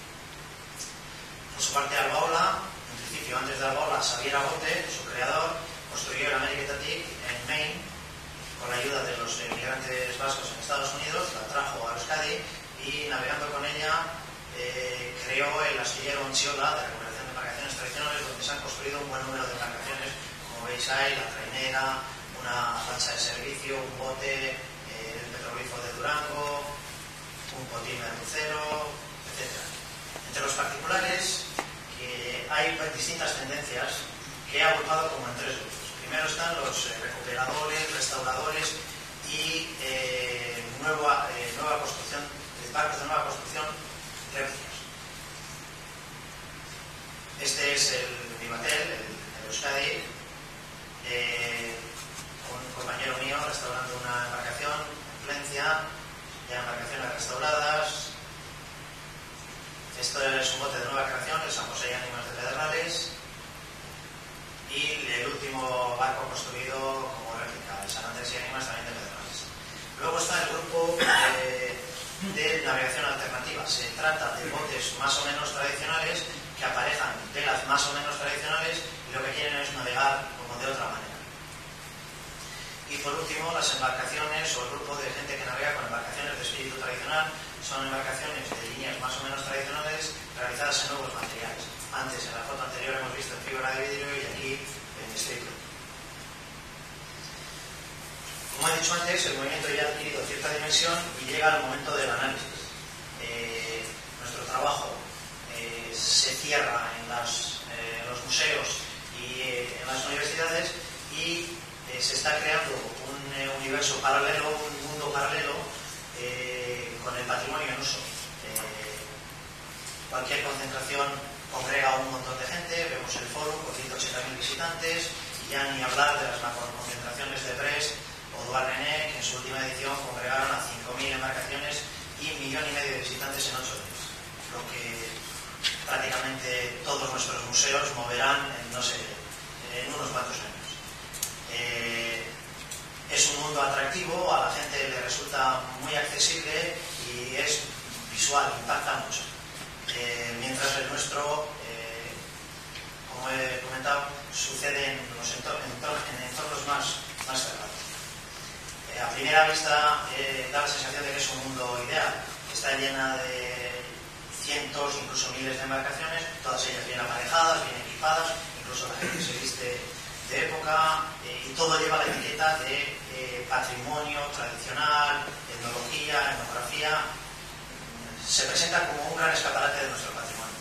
Por su parte, Albaola, en principio antes de Albaola, Xavier Agote, su creador, construyó el American Tatic en Maine, con la ayuda de los inmigrantes vascos en Estados Unidos, la trajo a Euskadi y navegando con ella eh, creó el astillero Onchiola de recuperación de embarcaciones tradicionales, donde se han construido un buen número de embarcaciones, como veis ahí, la trainera, una lancha de servicio, un bote, eh, el petroglifo de Durango, un potín de crucero, hay distintas tendencias que he agrupado como en tres grupos. Primero están los eh, recuperadores, restauradores y eh, nueva, eh, nueva construcción, barcos de nueva construcción, réplicas. Este es el Vivatel, el, el Euskadi, eh, un compañero mío restaurando una embarcación en Plencia, ya embarcaciones restauradas. Esto es un bote de nueva creación, el San José y Ánimas de Pedernales, y el último barco construido como réplica, el San Andrés y Ánimas también de Pedernales. Luego está el grupo de, de navegación alternativa. Se trata de botes más o menos tradicionales que aparejan velas más o menos tradicionales y lo que quieren es navegar como de otra manera. Y por último, las embarcaciones o el grupo de gente que navega con embarcaciones de espíritu tradicional. Son embarcaciones de líneas más o menos tradicionales realizadas en nuevos materiales. Antes, en la foto anterior, hemos visto en fibra de vidrio y aquí en staple. Como he dicho antes, el movimiento ya ha adquirido cierta dimensión y llega al momento del análisis. Eh, nuestro trabajo eh, se cierra en, las, eh, en los museos y eh, en las universidades y eh, se está creando un eh, universo paralelo, un mundo paralelo eh, con el patrimonio en uso. Eh, cualquier concentración congrega a un montón de gente, vemos el foro con ciento ochenta mil visitantes y ya ni hablar de las macroconcentraciones de Brest o Douarnenez, que en su última edición congregaron a cinco mil embarcaciones y un millón y medio de visitantes en ocho días, lo que prácticamente todos nuestros museos moverán en, no sé, en unos cuantos años. Eh, es un mundo atractivo, a la gente le resulta muy accesible y es visual, impacta mucho. Eh, mientras el nuestro, eh, como he comentado, sucede en, los entor en, entor en entornos más, más cerrados. Eh, a primera vista eh, da la sensación de que es un mundo ideal. Está llena de cientos, incluso miles de embarcaciones, todas ellas bien aparejadas, bien equipadas, incluso la gente se viste de época, eh, y todo lleva la etiqueta de eh, patrimonio tradicional, etnología, etnografía. Se presenta como un gran escaparate de nuestro patrimonio.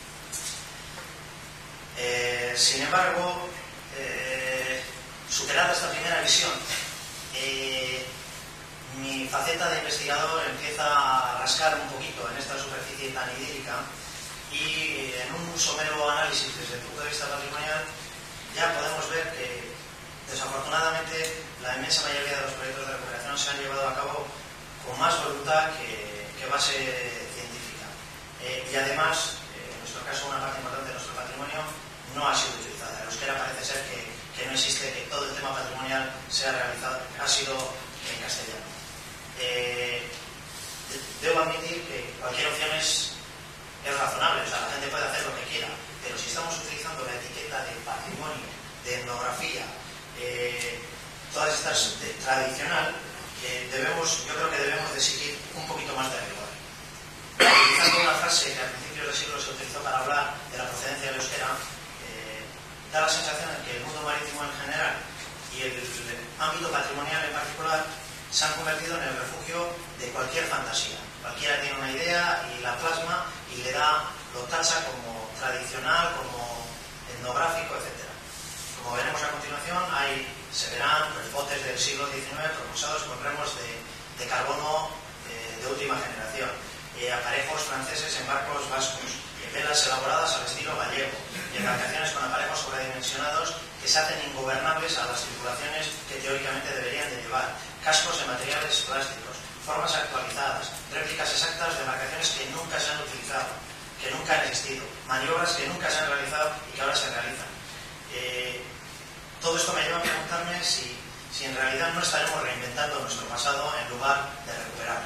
Eh, sin embargo, eh, superada esta primera visión, eh, mi faceta de investigador empieza a rascar un poquito en esta superficie tan idílica y en un somero análisis desde el punto de vista patrimonial ya podemos ver que desafortunadamente la inmensa mayoría de los proyectos de recuperación se han llevado a cabo con más voluntad que, que base científica. Eh, y además, eh, en nuestro caso, una parte importante de nuestro patrimonio no ha sido utilizada. En euskera parece ser que, que no existe, que todo el tema patrimonial sea realizado, ha sido en castellano. Eh, debo admitir que cualquier opción es, es razonable, o sea, la gente puede hacer lo que quiera, pero si estamos utilizando la etiqueta de patrimonio, de etnografía, eh, todas estas de, tradicional, eh, debemos, yo creo que debemos de seguir un poquito más de rigor. Utilizando una frase que al principio del siglo se utilizó para hablar de la procedencia del euskera, eh, da la sensación de que el mundo marítimo en general y el, el ámbito patrimonial en particular se han convertido en el refugio de cualquier fantasía. Cualquiera tiene una idea y la plasma y le da, lo tacha como tradicional, como etnográfico, etcétera. Como veremos a continuación, hay, se verán pues, botes del siglo diecinueve propulsados con remos de, de carbono eh, de última generación, eh, aparejos franceses en barcos vascos, eh, velas elaboradas al estilo gallego, y embarcaciones con aparejos sobredimensionados que se hacen ingobernables a las tripulaciones que teóricamente deberían de llevar, cascos de materiales plásticos, formas actualizadas, réplicas exactas de embarcaciones que nunca se han utilizado, que nunca han existido, maniobras que nunca se han realizado y que ahora se realizan. Eh, todo esto me lleva a preguntarme si, si en realidad no estaremos reinventando nuestro pasado en lugar de recuperarlo.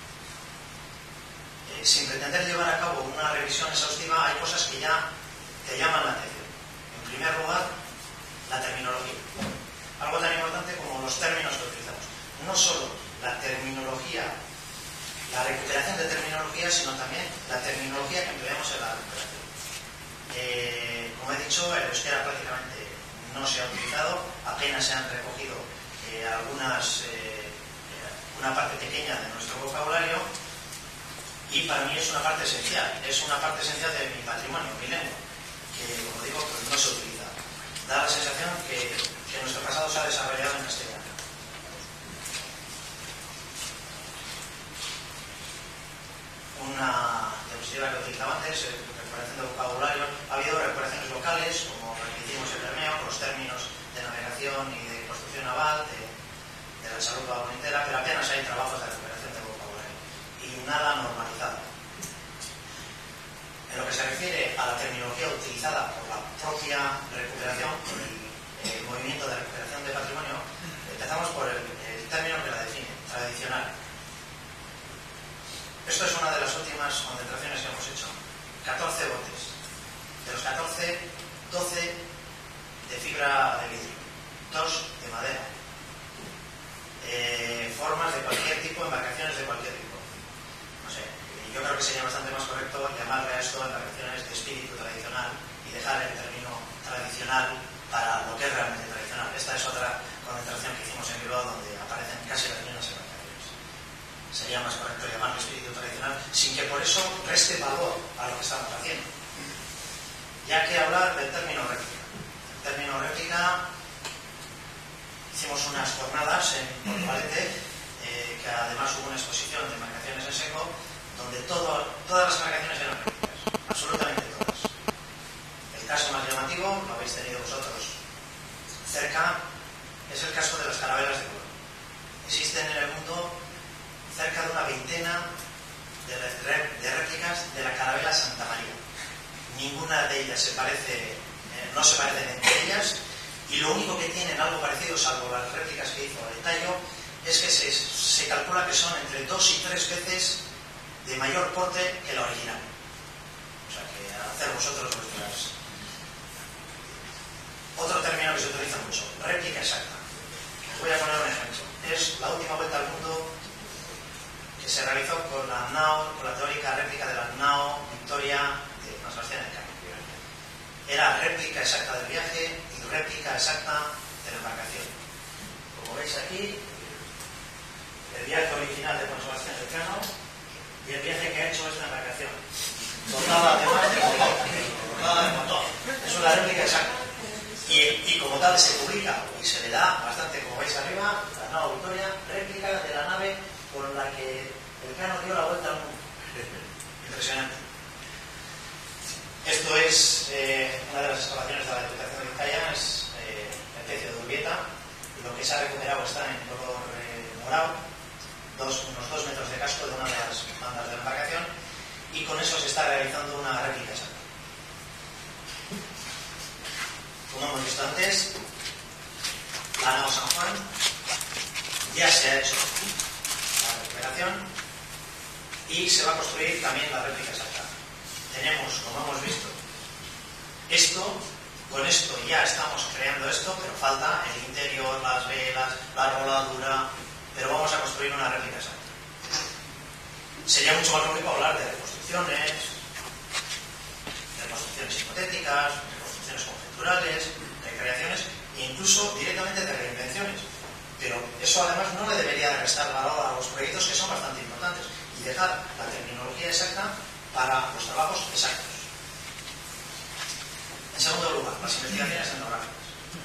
Eh, sin pretender llevar a cabo una revisión exhaustiva, hay cosas que ya te llaman la atención. En primer lugar, la terminología. Algo tan importante como los términos que utilizamos. No solo la terminología, la recuperación de terminología, sino también la terminología que empleamos en la recuperación. Eh, como he dicho, el euskera prácticamente no se ha utilizado, apenas se han recogido eh, algunas, eh, una parte pequeña de nuestro vocabulario, y para mí es una parte esencial, es una parte esencial de mi patrimonio, mi lengua. que, como digo, pues no se utiliza. Da la sensación que, que nuestro pasado se ha desarrollado en castellano. Una diapositiva que utilizaba antes, eh, recuperación de vocabulario. Ha habido recuperaciones locales, como repetimos el Bermeo, con los términos de navegación y de construcción naval, de, de la chalupa bonitera, pero apenas hay trabajos de recuperación de vocabulario y nada normalizado. En lo que se refiere a la terminología utilizada por la propia recuperación, por el, el movimiento de recuperación de patrimonio, empezamos por el, el término que la define, tradicional. Esto es una de las últimas concentraciones que hemos hecho. catorce botes. De los catorce, doce de fibra de vidrio, dos de madera. Eh, formas de cualquier tipo, embarcaciones de cualquier tipo. No sé, yo creo que sería bastante más correcto llamarle a esto embarcaciones de espíritu tradicional y dejar el término tradicional para lo que es realmente tradicional. Esta es otra concentración que hicimos en Bilbao donde aparecen casi las mismas embarcaciones. Sería más correcto llamarle espíritu tradicional sin que por eso reste valor a lo que estamos haciendo. Ya que hablar del término réplica. El término réplica, hicimos unas jornadas en Portugalete, eh, que además hubo una exposición de embarcaciones en seco, donde todo, todas las embarcaciones eran réplicas, absolutamente todas. El caso más llamativo, lo habéis tenido vosotros cerca, es el caso de las carabelas de Colón. Existen en el mundo cerca de una veintena de, de réplicas de la carabela Santa María. Ninguna de ellas se parece, eh, no se parecen entre ellas, y lo único que tienen algo parecido, salvo las réplicas que hizo el Tallo, es que se, se calcula que son entre dos y tres veces de mayor porte que la original. O sea que hacer vosotros vuestras. Otro término que se utiliza mucho, réplica exacta. Os voy a poner un ejemplo. Es la última vuelta al mundo que se realizó con la nao, con la teórica réplica de la nao Victoria de San Sebastián del Campo. Era réplica exacta del viaje y réplica exacta de la embarcación. Como veis aquí, el viaje original de San Sebastián del Cano y el viaje que ha hecho esta embarcación. Dotada además de motor. Dotada de motor. Es una réplica exacta. Y, y como tal se publica y se le da bastante, como veis arriba, la nao Victoria, réplica de la nave con la que el Cano dio la vuelta al mundo. Impresionante. Esto es eh, una de las excavaciones de la Diputación de Vizcaya, es eh, el tecio de Urbieta, y lo que se ha recuperado está en color eh, morado, dos, unos dos metros de casco de una de las bandas de la embarcación, y con eso se está realizando una réplica exacta. Como hemos visto antes, la nao San Juan ya se ha hecho la recuperación y se va a construir también la réplica exacta. Tenemos, como hemos visto, esto, con esto ya estamos creando esto, pero falta el interior, las velas, la roladura, pero vamos a construir una réplica exacta. Sería mucho más lógico hablar de reconstrucciones, reconstrucciones hipotéticas, reconstrucciones conjeturales, recreaciones e incluso directamente de reinvenciones. Pero eso además no le debería de restar valor a los proyectos que son bastante importantes y dejar la terminología exacta para los trabajos exactos. En segundo lugar, las investigaciones etnográficas.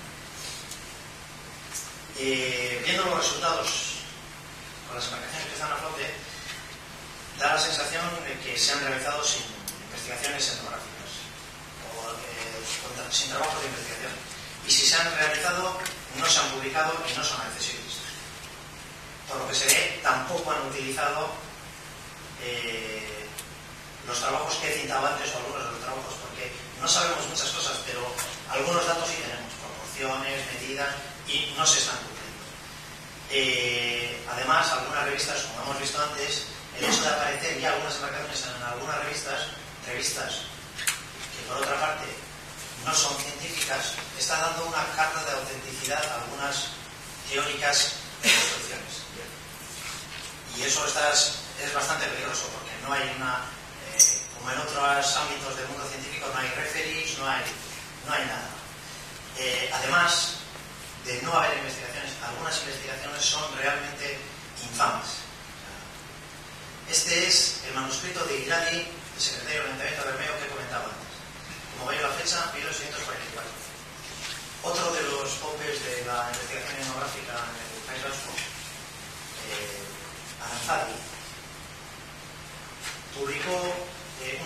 Eh, viendo los resultados con las embarcaciones que están a flote, da la sensación de que se han realizado sin investigaciones etnográficas o eh, sin trabajos de investigación. Y si se han realizado, no se han publicado y no son accesibles. Por lo que se ve, tampoco han utilizado eh, los trabajos que he citado antes o algunos de los trabajos, porque no sabemos muchas cosas, pero algunos datos sí tenemos, proporciones, medidas, y no se están cumpliendo. Eh, además, algunas revistas, como hemos visto antes, el hecho de aparecer ya algunas embarcaciones en algunas revistas, revistas que por otra parte no son científicas, está dando una carta de autenticidad a algunas teóricas de construcciones. Y eso está, es bastante peligroso, porque no hay una, eh, como en otros ámbitos del mundo científico, no hay referees, no hay, no hay nada. Eh, además de no haber investigaciones, algunas investigaciones son realmente infames. Este es el manuscrito de Igladi, el secretario del Ayuntamiento de Bermeo, que he comentado antes. Como veis la fecha,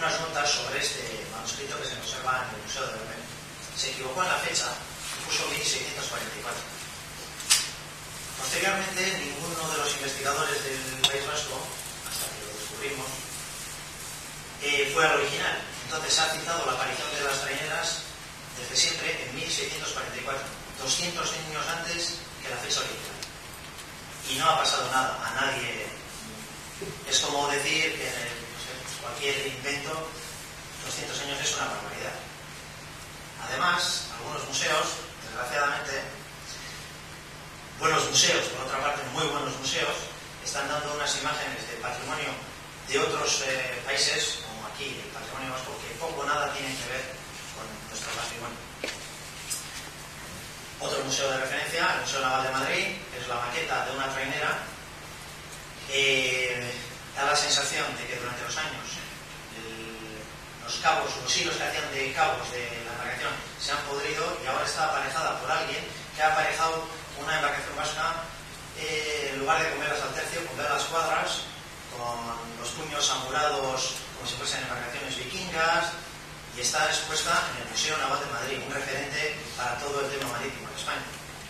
unas notas sobre este manuscrito que se conserva en el Museo de Bermeo. Se equivocó en la fecha y puso mil seiscientos cuarenta y cuatro. Posteriormente, ninguno de los investigadores del País Vasco, hasta que lo descubrimos, eh, fue al original. Entonces, se ha citado la aparición de las traineras desde siempre en mil seiscientos cuarenta y cuatro, doscientos años antes que la fecha original. Y no ha pasado nada, a nadie. Es como decir que en el, no sé, cualquier invento, doscientos años es una barbaridad. Además, algunos museos, desgraciadamente, buenos museos, por otra parte, muy buenos museos, están dando unas imágenes de patrimonio de otros eh, países, como aquí, el patrimonio vasco, que poco o nada tienen que ver con nuestro patrimonio. Otro museo de referencia, el Museo Naval de Madrid, que es la maqueta de una trainera, eh, da la sensación de que durante los años el, los cabos, los hilos que hacían de cabos de la embarcación se han podrido y ahora está aparejada por alguien que ha aparejado una embarcación vasca, eh, en lugar de con velas al tercio, con velas cuadras, con los puños amurados como si fuesen embarcaciones vikingas, y está expuesta en el Museo Naval de Madrid, un referente para todo el tema marítimo en España.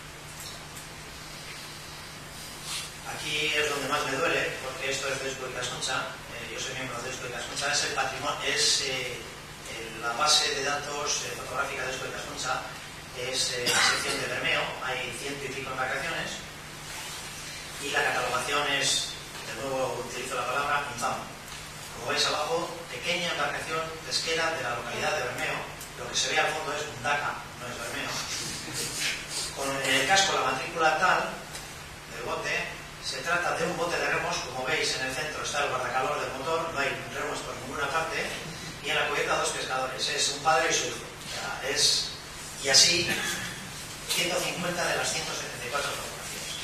Aquí es donde más me duele, porque esto es de Deusto y Casconcha, eh, yo soy miembro de Deusto y Casconcha, es el patrimonio, es eh, el, la base de datos eh, fotográfica de Deusto y Casconcha, es eh, la sección de Bermeo, hay ciento y pico embarcaciones, y la catalogación es, de nuevo utilizo la palabra, infame. Como veis abajo, pequeña embarcación pesquera de la localidad de Bermeo, lo que se ve al fondo es Mundaka, no es Bermeo. Con en el casco la matrícula tal del bote, se trata de un bote de remos, como veis en el centro está el guardacalor del motor, no hay remos por ninguna parte, y en la cubierta dos pescadores, es un padre y su hijo. O sea, es... Y así, ciento cincuenta de las ciento setenta y cuatro fotografías.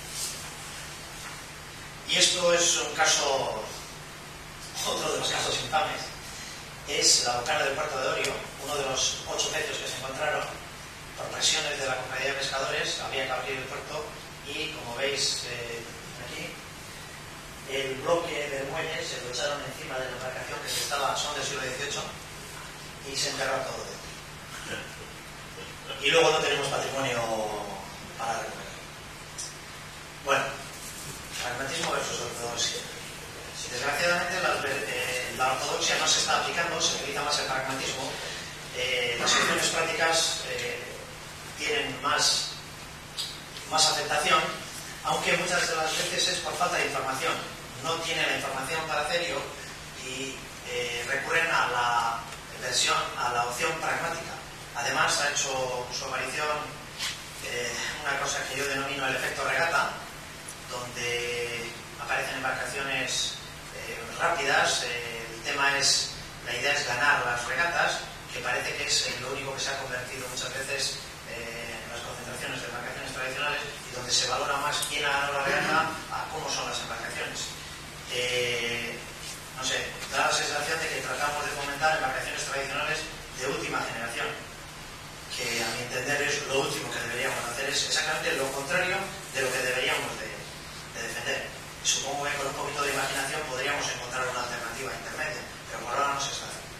Y esto es un caso, otro de los casos infames, es la bocana del puerto de Orio, uno de los ocho pecios que se encontraron. Por presiones de la compañía de pescadores, había que abrir el puerto y, como veis eh, aquí, el bloque del muelle se lo echaron encima de la embarcación que se estaba, son del siglo dieciocho, y se enterró todo dentro. Y luego no tenemos patrimonio para recuperar. Bueno, pragmatismo versus ortodoxia. Si desgraciadamente la, eh, la ortodoxia no se está aplicando, se utiliza más el pragmatismo, eh, las soluciones prácticas eh, tienen más, más aceptación, aunque muchas de las veces es por falta de información. No tienen la información para hacerlo y eh, recurren a la versión, a la opción pragmática. Además, ha hecho su aparición eh, una cosa que yo denomino el efecto regata, donde aparecen embarcaciones eh, rápidas. Eh, el tema es, la idea es ganar las regatas, que parece que es lo único que se ha convertido muchas veces eh, en las concentraciones de embarcaciones tradicionales, y donde se valora más quién ha ganado la regata a cómo son las embarcaciones. Eh, no sé, da la sensación de que tratamos de fomentar embarcaciones tradicionales de última generación, que a mi entender es lo último que deberíamos hacer, es exactamente lo contrario de lo que deberíamos de, de defender. Y supongo que con un poquito de imaginación podríamos encontrar una alternativa intermedia, pero por ahora no se está haciendo.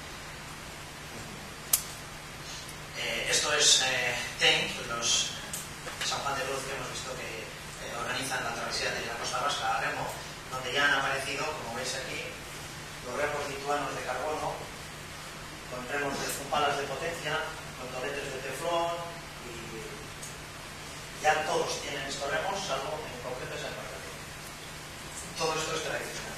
Eh, esto es eh, T E N C, los San Juan de Luz, que hemos visto que eh, organizan la travesía de la costa vasca a remo, donde ya han aparecido, como veis aquí, los remos lituanos de carbono, con remos de palas de potencia, con toletes de teflón, y ya todos tienen estos remos, salvo en concreto esa embarcación. Todo esto es tradicional.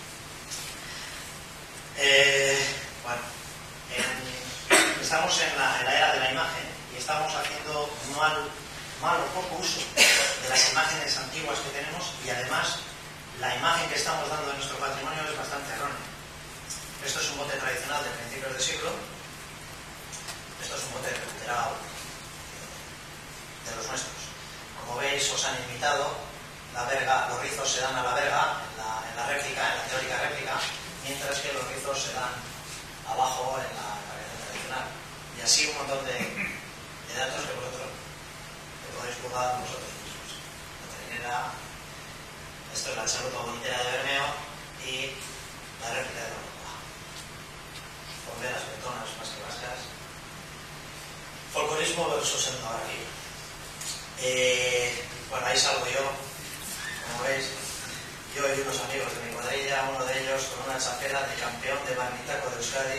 Eh, bueno, en, estamos en la, en la era de la imagen y estamos haciendo mal, mal o poco uso de las imágenes antiguas que tenemos, y además la imagen que estamos dando de nuestro patrimonio es bastante errónea. Esto es un bote tradicional de principios de siglo. Esto es un bote recuperado de los nuestros. Como veis, os han imitado la verga, los rizos se dan a la verga en la, en la réplica, en la teórica réplica, mientras que los rizos se dan abajo en la cabeza tradicional. Y así un montón de, de datos que vosotros que podéis jugar vosotros mismos. La trainera, esto es la chalupa bonitera de Bermeo y la réplica de la Europa. turismo versus etnografía. Eh, bueno, ahí salgo yo, como veis, yo y unos amigos de mi cuadrilla, uno de ellos con una chapela de campeón de Marmitaco de Euskadi.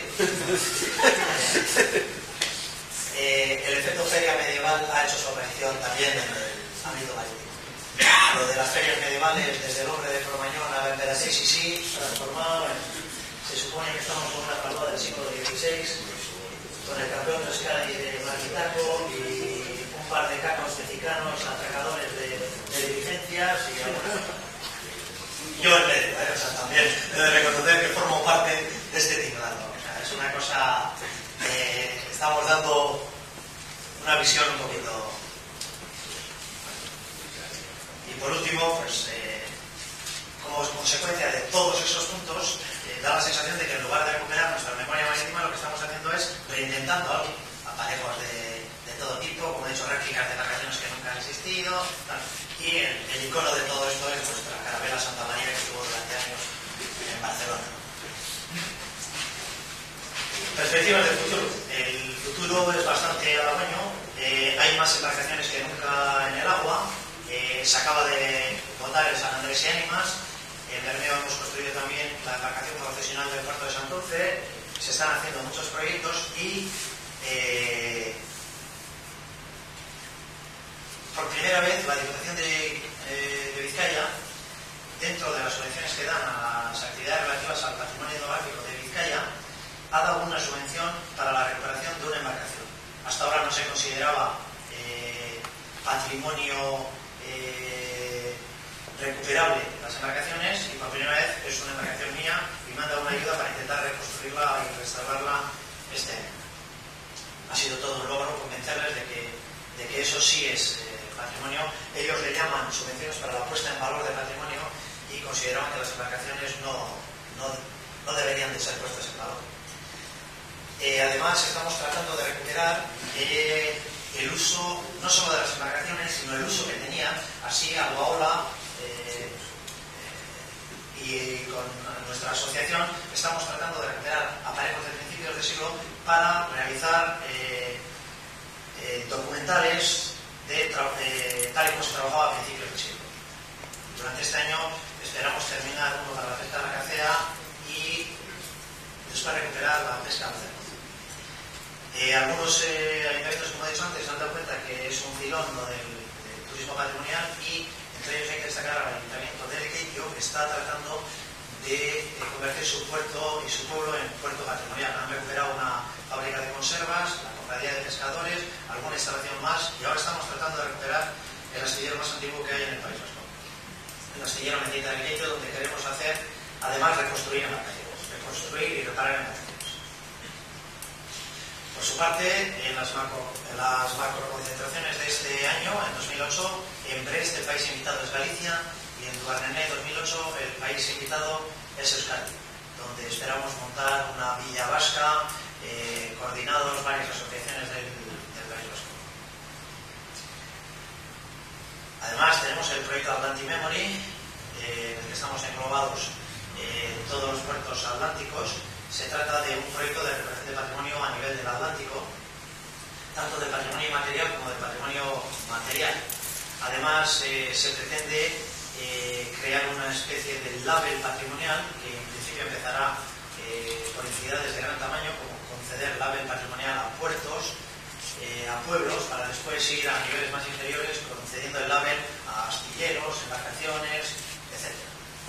eh, el efecto feria medieval ha hecho su aparición también en el ámbito marítimo. Lo de las ferias medievales, desde el hombre de Cromañón a la emperatriz Sisi, se ha transformado en... Se supone que estamos con una palma del siglo dieciséis, con el campeón de Euskadi de Marmitaco y un par de cacos mexicanos, atracadores de, de diligencias y alguna... Yo en medio, ¿eh? O sea, también he de reconocer que formo parte de este tinglado. O sea, es una cosa... Eh, estamos dando una visión un poquito... Y por último, pues, eh, como consecuencia de todos esos puntos, eh, da la sensación de que en lugar de recuperar nuestra memoria marítima, lo que estamos haciendo es reinventando algo. Aparejos de, de todo tipo, como he dicho, réplicas de embarcaciones que nunca han existido. Tal. Y el, el icono de todo esto es nuestra carabela Santa María, que estuvo durante años en Barcelona. Perspectivas del futuro. El futuro es bastante halagüeño. Eh, hay más embarcaciones que nunca en el agua. Eh, se acaba de botar el San Andrés y Ánimas. En Bermeo hemos construido también la embarcación profesional del puerto de Santurce. Se están haciendo muchos proyectos y eh, por primera vez la Diputación de, eh, de Vizcaya, dentro de las subvenciones que dan a las actividades relativas al patrimonio etnográfico de Vizcaya, ha dado una subvención para la recuperación de una embarcación. Hasta ahora no se consideraba eh, patrimonio eh, recuperable las embarcaciones y por primera vez es una embarcación mía y me han dado una ayuda para intentar reconstruirla y restaurarla este año. Ha sido todo un logro convencerles de que, de que eso sí es eh, patrimonio. Ellos le llaman subvenciones para la puesta en valor de patrimonio y consideraban que las embarcaciones no, no, no deberían de ser puestas en valor. Eh, además estamos tratando de recuperar eh, el uso no solo de las embarcaciones, sino el uso que tenían así a ola eh, eh, y con nuestra asociación estamos tratando de recuperar aparejos de principios de siglo para realizar eh, eh, documentales de, de tal y como se trabajaba a principios del siglo. Durante este año esperamos terminar uno para la pesca de la cacea y después recuperar la pesca al cerdo. Eh, algunos eh, ayuntamientos, como he dicho antes, se han dado cuenta que es un filón ¿no? del, del turismo patrimonial y entre ellos hay que destacar al ayuntamiento de Lequeitio, que está tratando de, de convertir su puerto y su pueblo en puerto patrimonial. Han recuperado una fábrica de conservas, la cofradía de pescadores, alguna instalación más y ahora estamos tratando de recuperar el astillero más antiguo que hay en el País Vasco. El astillero Mendita de Lequeitio, donde queremos hacer, además, reconstruir embarcaciones, reconstruir y reparar embarcaciones. Por su parte, en las, macro, en las macroconcentraciones de este año, en dos mil ocho, en Brest el país invitado es Galicia y en Duarnené dos mil ocho el país invitado es Euskadi, donde esperamos montar una villa vasca, eh, coordinados varias asociaciones del, del País Vasco. Además, tenemos el proyecto Atlantic Memory, eh, en el que estamos englobados eh, todos los puertos atlánticos. Se trata de un proyecto de recuperación de patrimonio a nivel del Atlántico, tanto de patrimonio inmaterial como de patrimonio material. Además, eh, se pretende eh, crear una especie de label patrimonial que en principio empezará eh, por entidades de gran tamaño, como conceder label patrimonial a puertos, eh, a pueblos, para después ir a niveles más inferiores concediendo el label a astilleros, embarcaciones, etcétera.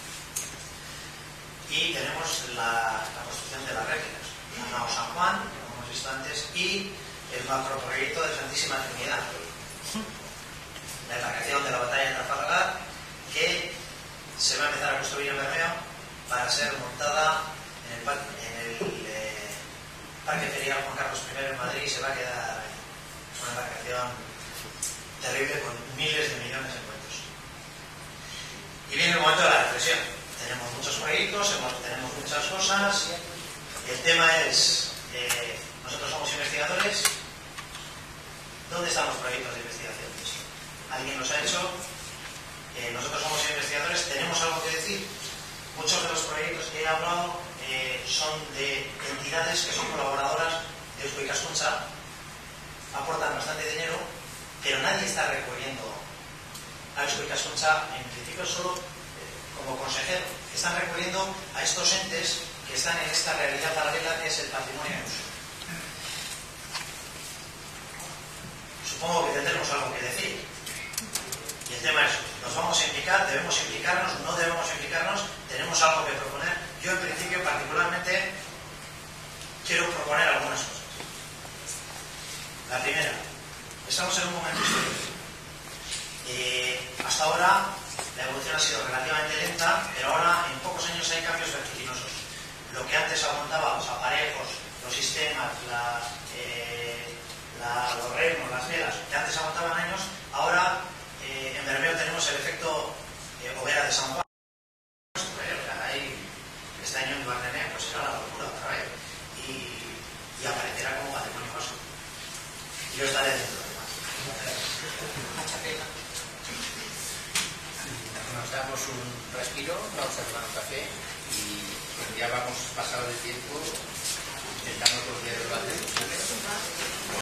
Y tenemos la, la construcción de las réplicas, la Nao San Juan, como hemos visto antes, y el macroproyecto de Santísima Trinidad, la embarcación de la batalla de Trafalgar, que se va a empezar a construir en Bermeo para ser montada en el, en el eh, Parque Ferial Juan Carlos primero en Madrid y se va a quedar ahí. Es una embarcación terrible con miles de millones de cuentos. Y viene el momento de la reflexión. Tenemos muchos proyectos, hemos, tenemos muchas cosas. El tema es, eh, nosotros somos investigadores. ¿Dónde están los proyectos de investigación? ¿Alguien los ha hecho? Eh, nosotros somos investigadores, tenemos algo que decir. Muchos de los proyectos que he hablado eh, son de entidades que son colaboradoras de Eusko Ikaskuntza. aportan bastante dinero, pero nadie está recurriendo a Eusko Ikaskuntza, en principio solo eh, como consejero. Están recurriendo a estos entes que están en esta realidad paralela que es el patrimonio Eusko. Supongo que tendremos algo que decir. Y el tema es, ¿nos vamos a implicar? ¿Debemos implicarnos? ¿No debemos implicarnos? ¿Tenemos algo que proponer? Yo, en principio, particularmente, quiero proponer algunas cosas. La primera, estamos en un momento histórico. Eh, hasta ahora, la evolución ha sido relativamente lenta, pero ahora, en pocos años, hay cambios vertiginosos. Lo que antes aguantaba los aparejos, los sistemas, la, eh, la, los remos, las velas, que antes aguantaban años, ahora eh, en Bermeo tenemos el efecto eh, hoguera de San Juan. Ahí, este año en Barcelona pues será la locura otra vez y, y aparecerá como patrimonio vasco. Y yo estaré dentro de más. Nos damos un respiro, vamos a tomar un café y ya vamos pasado el tiempo intentando volver a debatir.